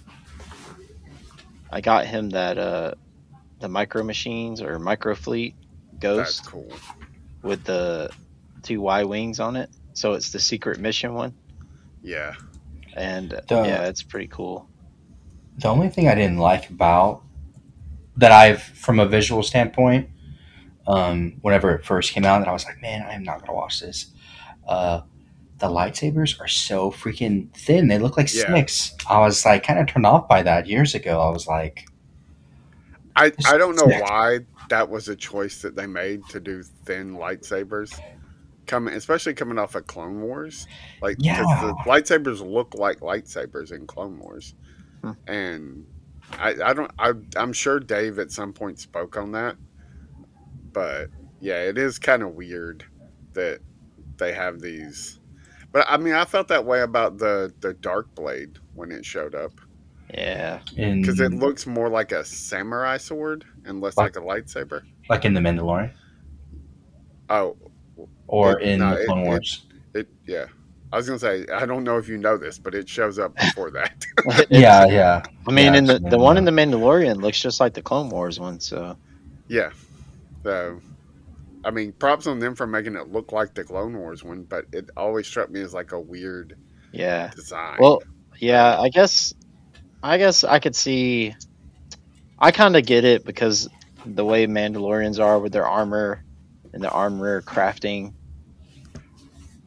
I got him that the Micro Machines or Micro Fleet Ghost. That's cool. With the 2 Y-wings on it. So it's the secret mission one. Yeah. And yeah, it's pretty cool. The only thing I didn't like about that from a visual standpoint, whenever it first came out, that I was like, man, I am not going to watch this. The lightsabers are so freaking thin. They look like sticks. I was like kind of turned off by that years ago. I was like, I don't know why that was a choice that they made to do thin lightsabers, especially coming off of Clone Wars. Because the lightsabers look like lightsabers in Clone Wars, and I'm sure Dave at some point spoke on that, but yeah, it is kind of weird that they have these. But I mean, I felt that way about the Dark Blade when it showed up. Yeah, because it looks more like a samurai sword and less like a lightsaber. Like in The Mandalorian? Oh. Or in the Clone Wars? Yeah. I was going to say, I don't know if you know this, but it shows up before that. Yeah. I mean, in the one in The Mandalorian looks just like the Clone Wars one, so. Yeah. So, I mean, props on them for making it look like the Clone Wars one, but it always struck me as like a weird design. Well, yeah, I guess I could see. I kind of get it because the way Mandalorians are with their armor and the armor crafting.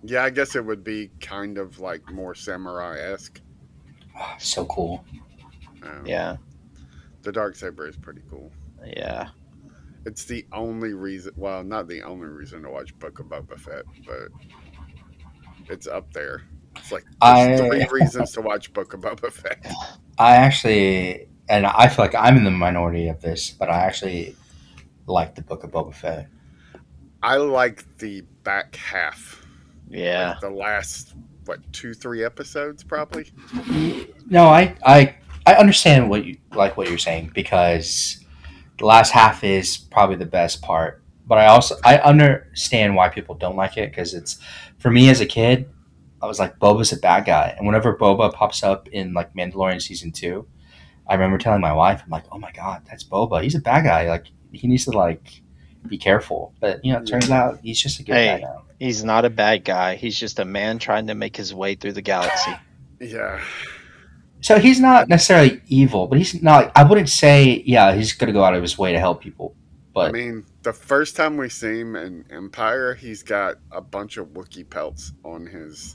Yeah, I guess it would be kind of like more samurai-esque. Oh, so cool. Yeah. The Darksaber is pretty cool. Yeah. It's the only reason, well, not the only reason to watch Book of Boba Fett, but it's up there. It's like there's 3 reasons to watch Book of Boba Fett. I actually, and I feel like I'm in the minority of this, but I actually like the Book of Boba Fett. I like the back half. Yeah. Like the last, 2-3 episodes probably. No, I understand what you're saying, because the last half is probably the best part. But I understand why people don't like it, because it's, for me as a kid, I was like, Boba's a bad guy, and whenever Boba pops up in like Mandalorian season 2, I remember telling my wife, I'm like, oh my god, that's Boba. He's a bad guy. Like, he needs to like be careful. But it turns out he's just a good guy now. He's not a bad guy. He's just a man trying to make his way through the galaxy. Yeah. So he's not necessarily evil, but he's not. I wouldn't say, he's going to go out of his way to help people. But I mean, the first time we see him in Empire, he's got a bunch of Wookiee pelts on his.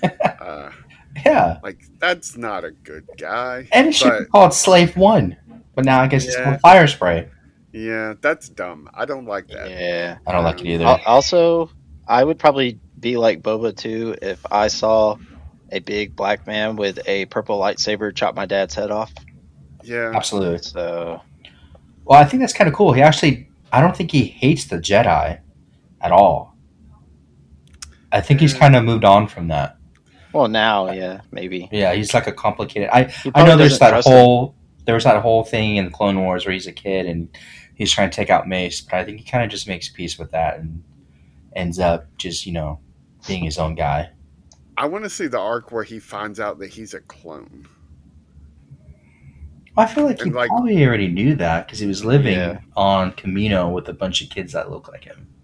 Yeah, like that's not a good guy. And it should be called Slave One, but now I guess it's called Fire Spray. Yeah, that's dumb. I don't like that. Yeah, I don't like it either. Also, I would probably be like Boba too if I saw a big black man with a purple lightsaber chop my dad's head off. Yeah, absolutely. So, well, I think that's kind of cool. I don't think he hates the Jedi at all. I think he's kind of moved on from that. Well, now, yeah, maybe. Yeah, he's like a complicated. I know there's that whole thing in the Clone Wars where he's a kid and he's trying to take out Mace, but I think he kind of just makes peace with that and ends up just being his own guy. I want to see the arc where he finds out that he's a clone. I feel like he probably already knew that because he was living on Kamino with a bunch of kids that look like him.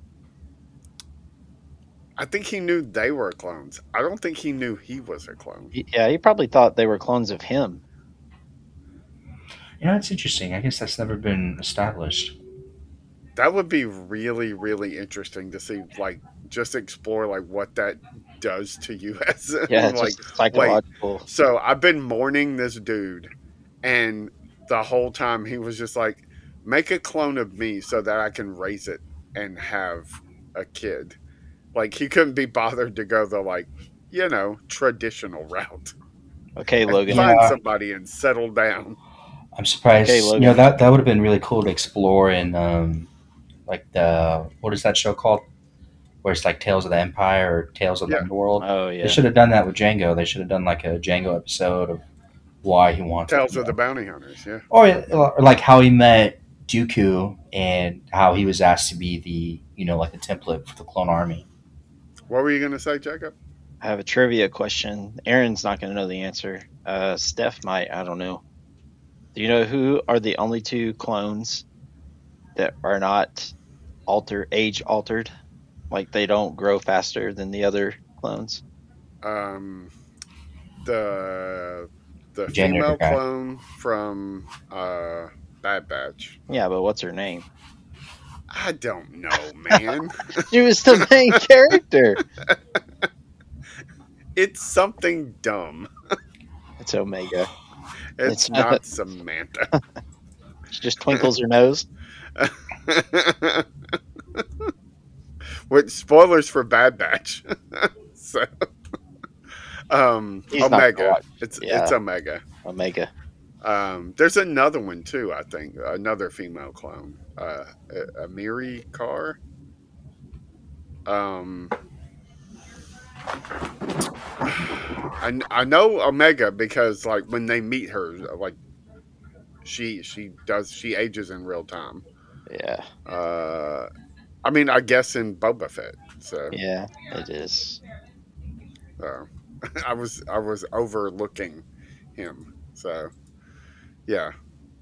I think he knew they were clones. I don't think he knew he was a clone. Yeah, he probably thought they were clones of him. It's interesting. I guess that's never been established. That would be really, really interesting to see, just explore, what that does to you as just psychological. So I've been mourning this dude, and the whole time he was just like, make a clone of me so that I can raise it and have a kid. He couldn't be bothered to go the, traditional route. Okay, Logan. Find somebody and settle down. I'm surprised. Okay, that would have been really cool to explore in, what is that show called? Where it's like Tales of the Empire or Tales of the Underworld. Oh, yeah. They should have done that with Jango. They should have done a Jango episode of why he wanted Tales of the Bounty Hunters, yeah. Or how he met Dooku and how he was asked to be the, the template for the clone army. What were you going to say, Jacob? I have a trivia question. Aaron's not going to know the answer. Steph might. I don't know. Do you know who are the only 2 clones that are not age altered? They don't grow faster than the other clones? The female clone from Bad Batch. Yeah, but what's her name? I don't know, man. She was the main character. It's something dumb. It's Omega. It's not Samantha. She just twinkles her nose. With spoilers for Bad Batch. So, Omega. It's Omega. Omega. There's another one too. I think another female clone, Amiri Carr. I know Omega because when they meet her, she ages in real time. Yeah. I guess in Boba Fett. So yeah, it is. I was overlooking him. So yeah.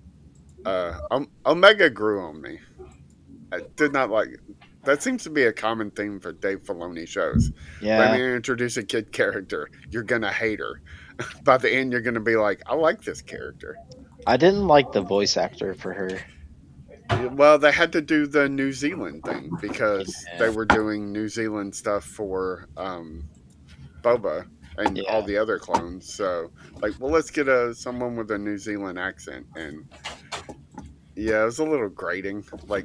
Omega grew on me. I did not like it. That seems to be a common theme for Dave Filoni shows. Yeah. Let me introduce a kid character. You're going to hate her. By the end, you're going to be like, I like this character. I didn't like the voice actor for her. Well, they had to do the New Zealand thing because they were doing New Zealand stuff for Boba and all the other clones. So, like, well, let's get someone with a New Zealand accent, and yeah, it was a little grating, like,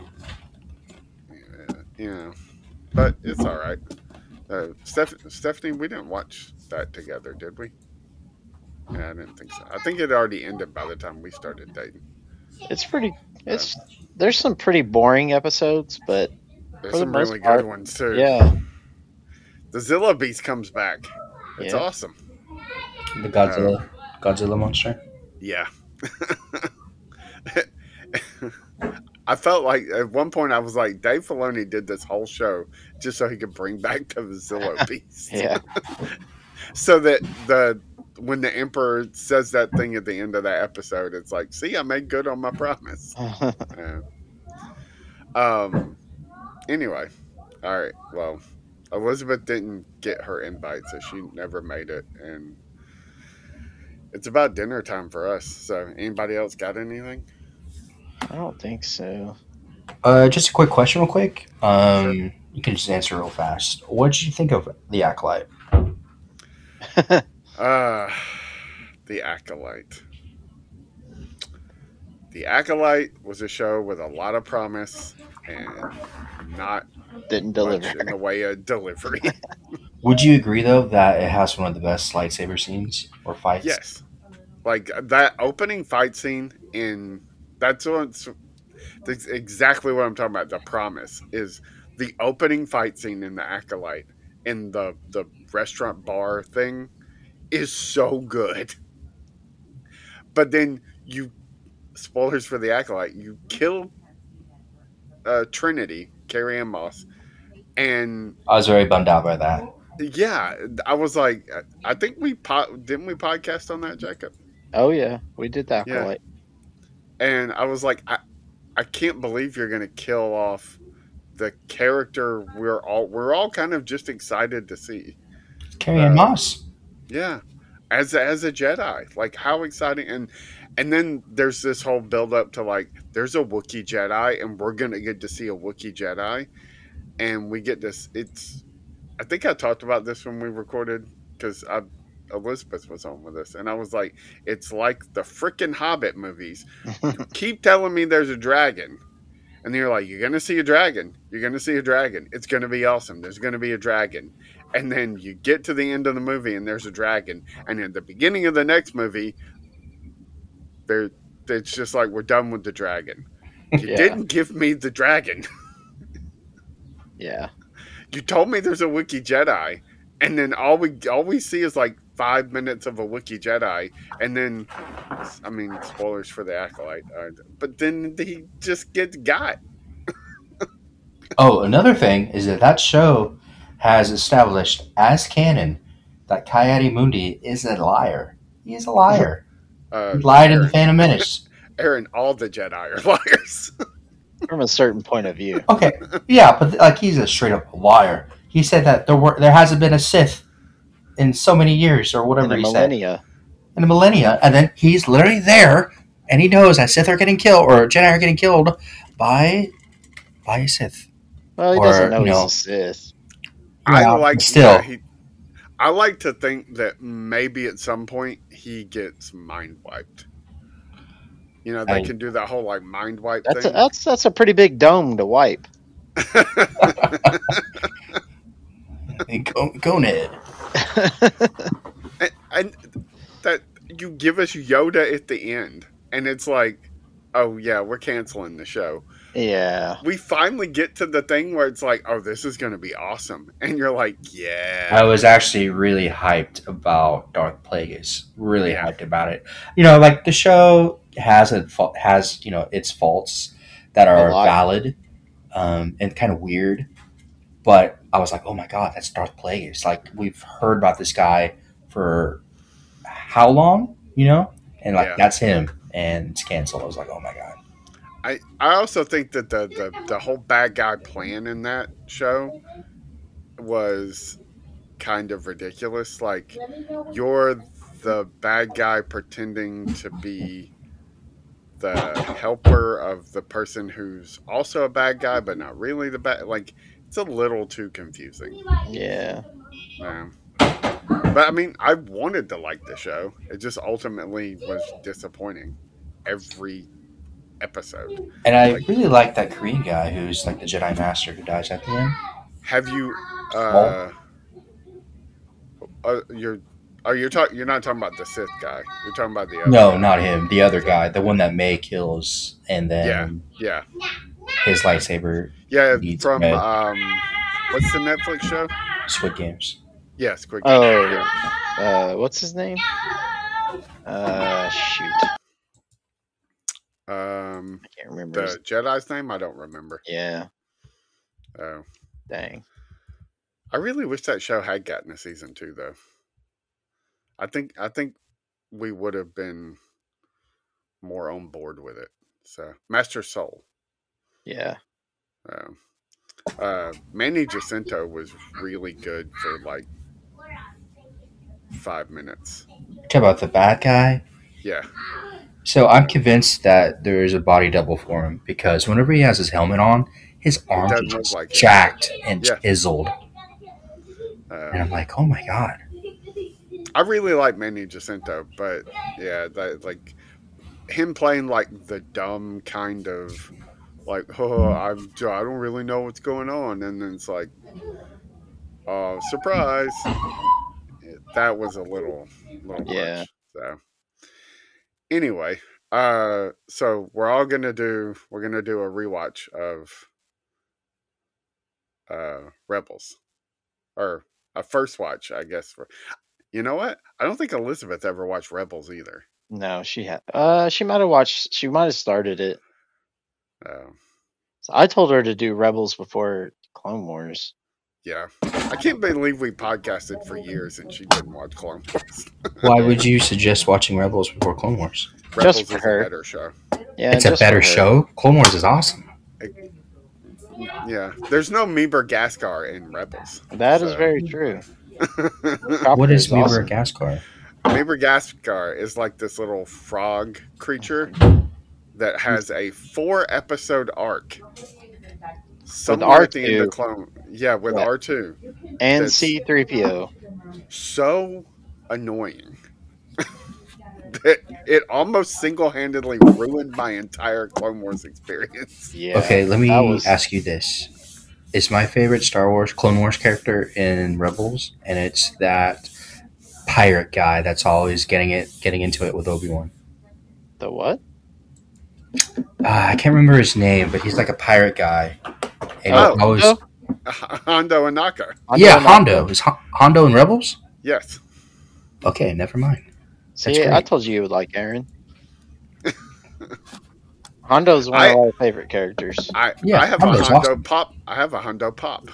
but it's all right. Stephanie, we didn't watch that together, did we? Yeah, I didn't think so. I think it already ended by the time we started dating. It's pretty. There's some pretty boring episodes, but there's some really good ones too. Yeah. The Zilla Beast comes back. It's awesome. The Godzilla monster. Yeah. I felt like at one point I was like, Dave Filoni did this whole show just so he could bring back the Zilla Beast. Yeah. So that when the Emperor says that thing at the end of that episode, it's like, see, I made good on my promise. Anyway, all right. Well, Elizabeth didn't get her invite, so she never made it, and it's about dinner time for us. So, anybody else got anything? I don't think so. Just a quick question, real quick. Sure. You can just answer real fast. What did you think of The Acolyte? The Acolyte. The Acolyte was a show with a lot of promise and not didn't deliver in the way of delivery. Would you agree though that it has one of the best lightsaber scenes or fights? Yes, like that opening fight scene that's exactly what I'm talking about. The promise is the opening fight scene in The Acolyte in the restaurant bar thing is so good. But then spoilers for The Acolyte, you kill Trinity, Carrie-Anne Moss, and I was very bummed out by that. Yeah, I was like, I think didn't we podcast on that, Jacob? Oh yeah, we did that. Yeah. And I was like, I can't believe you're gonna kill off the character we're all kind of just excited to see. Carrie-Anne Moss. Yeah, as a Jedi, like how exciting! And then there's this whole build up to like, there's a Wookiee Jedi, and we're gonna get to see a Wookiee Jedi, and we get this. I think I talked about this when we recorded because Elizabeth was on with us, and I was like, it's like the frickin' Hobbit movies. You keep telling me there's a dragon, and you're like, you're gonna see a dragon. You're gonna see a dragon. It's gonna be awesome. There's gonna be a dragon. And then you get to the end of the movie, and there's a dragon. And at the beginning of the next movie, it's just like, we're done with the dragon. You didn't give me the dragon. Yeah. You told me there's a Wookiee Jedi, and then all we see is like 5 minutes of a Wookiee Jedi, and then, I mean, spoilers for The Acolyte, but then he just gets got. Oh, another thing is that show has established as canon that Ki-Adi-Mundi is a liar. He is a liar. He lied in The Phantom Menace. Aaron, all the Jedi are liars. From a certain point of view. Okay, yeah, but like he's a straight up liar. He said that there hasn't been a Sith in so many years or whatever he said. In a millennia. And then he's literally there, and he knows that Sith are getting killed, or Jedi are getting killed by a Sith. Well, he doesn't know he's a Sith. I like to think that maybe at some point he gets mind wiped. You know, they can do that whole like mind wipe thing. That's a pretty big dome to wipe. Go Ned. and that you give us Yoda at the end, and it's like, oh yeah, we're canceling the show. Yeah. We finally get to the thing where it's like, oh, this is going to be awesome. And you're like, yeah. I was actually really hyped about Darth Plagueis. Really hyped about it. You know, like the show has its faults that are valid and kind of weird. But I was like, oh my God, that's Darth Plagueis. Like, we've heard about this guy for how long, you know? And like, that's him. And it's canceled. I was like, oh my God. I also think that the whole bad guy plan in that show was kind of ridiculous. Like, you're the bad guy pretending to be helper of the person who's also a bad guy, but not really the bad. Like, it's a little too confusing. Yeah. But I mean, I wanted to like the show. It just ultimately was disappointing every episode. And I really like that Korean guy who's like the Jedi Master who dies at the end. Have you? You're not talking about the Sith guy. You're talking about the other. No, guy. not him. The other guy, the one that May kills, and then yeah, his lightsaber. Yeah, from what's the Netflix show? Squid Games. Yeah, Squid Games. Oh, what's his name? Shoot. I can't remember the Jedi's name. I don't remember. Yeah. Oh, dang! I really wish that show had gotten a season 2, though. I think we would have been more on board with it. So, Master Soul. Yeah. Manny Jacinto was really good for like 5 minutes. Talk about the bad guy. Yeah. So I'm convinced that there is a body double for him because whenever he has his helmet on, his arms are just like jacked and chiseled. And I'm like, oh my god. I really like Manny Jacinto, but yeah, like him playing like the dumb kind of like, I don't really know what's going on, and then it's like, oh, surprise! That was a little much. So anyway, so we're gonna do a rewatch of Rebels, or a first watch, I guess. You know what? I don't think Elizabeth ever watched Rebels either. No, she had. She might have watched. She might have started it. So I told her to do Rebels before Clone Wars. Yeah, I can't believe we podcasted for years and she didn't watch Clone Wars. Why would you suggest watching Rebels before Clone Wars? Rebels just for is her. A better show. Yeah, it's a better show. Clone Wars is awesome. Yeah, there's no Meeber Gascar in Rebels. That is very true. What is Meeber Gascar? Meeber Gascar is like this little frog creature that has a 4-episode arc. Somewhere at the end of Clone. Yeah, with R2. And C-3PO. So annoying. That it almost single-handedly ruined my entire Clone Wars experience. Yeah. Okay, let me ask you this. It's my favorite Star Wars Clone Wars character in Rebels, and it's that pirate guy that's always getting into it with Obi-Wan. The what? I can't remember his name, but he's like a pirate guy. And Hondo Ohnaka. Hondo. Is Hondo in Rebels? Yes. Okay, never mind. See, I told you would like Aaron. Hondo's one of our favorite characters. I have a Hondo Pop. I have a Hondo Pop.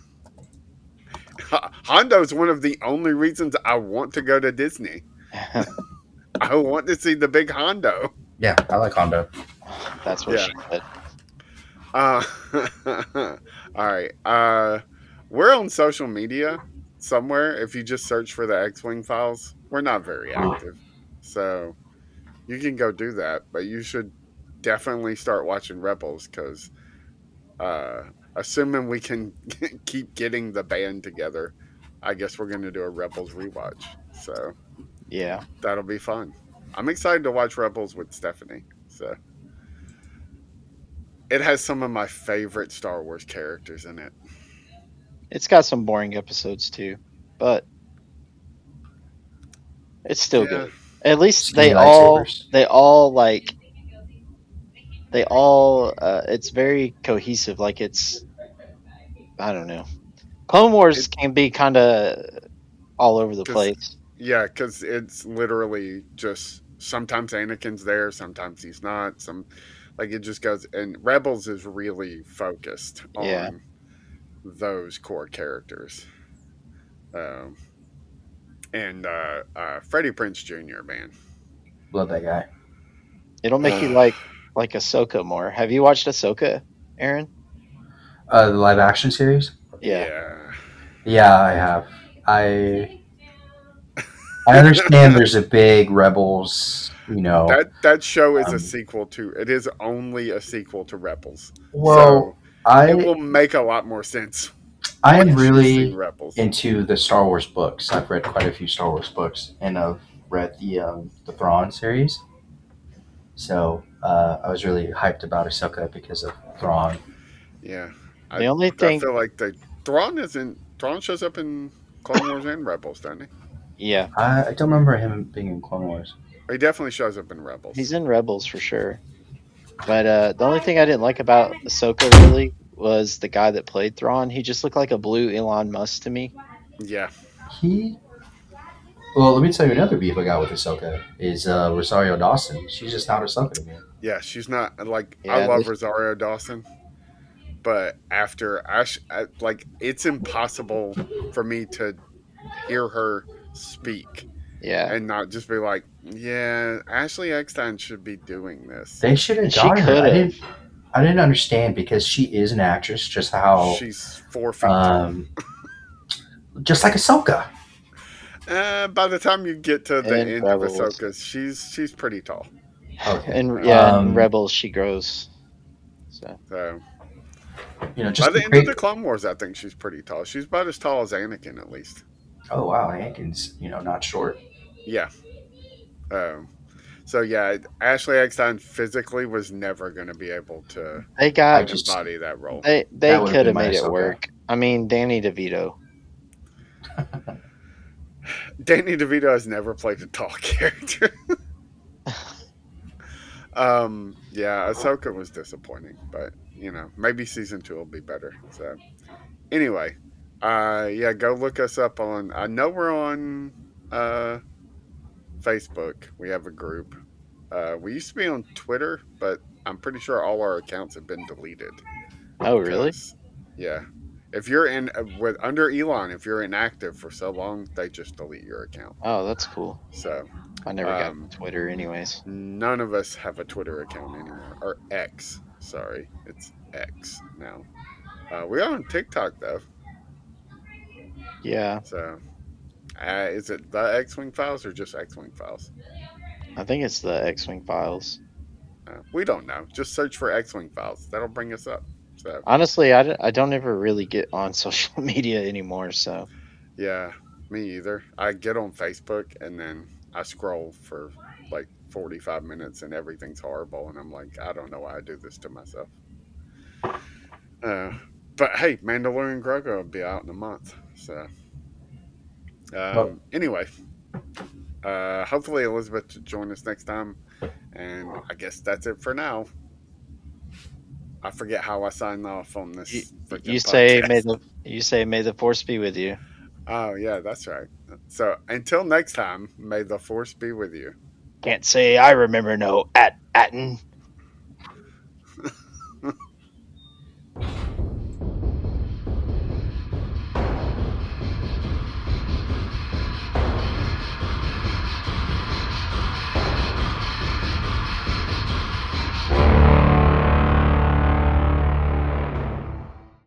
Hondo's one of the only reasons I want to go to Disney. I want to see the big Hondo. Yeah, I like Hondo. That's what she said. All right. We're on social media somewhere. If you just search for the X-Wing Files, we're not very active. So you can go do that. But you should definitely start watching Rebels because assuming we can keep getting the band together, I guess we're going to do a Rebels rewatch. So yeah, that'll be fun. I'm excited to watch Rebels with Stephanie. So it has some of my favorite Star Wars characters in it. It's got some boring episodes too, but it's still good. At least they all it's very cohesive. Like I don't know. Clone Wars can be kind of all over the place. Yeah, because it's literally just sometimes Anakin's there, sometimes he's not. It just goes. And Rebels is really focused on those core characters. And Freddie Prinze Jr., man. Love that guy. It'll make you like Ahsoka more. Have you watched Ahsoka, Aaron? The live action series? Yeah. Yeah, I have. I understand there's a big Rebels that show is a sequel to. It is only a sequel to Rebels. Well, so it will make a lot more sense. I am really into the Star Wars books. I've read quite a few Star Wars books, and I've read the Thrawn series. So I was really hyped about Ahsoka because of Thrawn. Yeah, the only thing I feel like Thrawn shows up in Clone Wars and Rebels, doesn't he? Yeah, I don't remember him being in Clone Wars. He definitely shows up in Rebels. He's in Rebels for sure. But the only thing I didn't like about Ahsoka really was the guy that played Thrawn. He just looked like a blue Elon Musk to me. Yeah. Well, let me tell you another beef I got with Ahsoka is Rosario Dawson. She's just not Ahsoka to me. Yeah, she's not I love Rosario Dawson, but after it's impossible for me to hear her speak. Yeah. And not just be like, yeah, Ashley Eckstein should be doing this. They should have got her. I didn't understand because she is an actress, just how she's 4 feet tall. Just like Ahsoka. By the time you get to the end of Ahsoka, she's pretty tall. Okay. In Rebels she grows. So just by the end of the Clone Wars, I think she's pretty tall. She's about as tall as Anakin, at least. Oh wow, Anakin's not short. Yeah. So yeah, Ashley Eckstein physically was never going to be able to embody that role. They could have made it work. I mean, Danny DeVito. Danny DeVito has never played a tall character. Yeah, Ahsoka was disappointing, but maybe season 2 will be better. So anyway, go look us up on. I know we're on Facebook. We have a group. We used to be on Twitter, but I'm pretty sure all our accounts have been deleted. Oh, really? Yeah. If you're under Elon, if you're inactive for so long, they just delete your account. Oh, that's cool. So I never got Twitter anyways. None of us have a Twitter account anymore. Or X. Sorry. It's X now. We are on TikTok, though. Yeah. So, is it the X-Wing Files or just X-Wing Files? I think it's the X-Wing Files. We don't know. Just search for X-Wing Files. That'll bring us up. So honestly, I don't ever really get on social media anymore. So yeah, me either. I get on Facebook and then I scroll for like 45 minutes and everything's horrible, and I'm like, I don't know why I do this to myself. But hey, Mandalorian Grogu will be out in a month. So anyway, hopefully Elizabeth will join us next time, and I guess that's it for now. I forget how I sign off on this. You say may the force be with you. Oh yeah, that's right. So until next time, may the force be with you. Can't say I remember no Atten.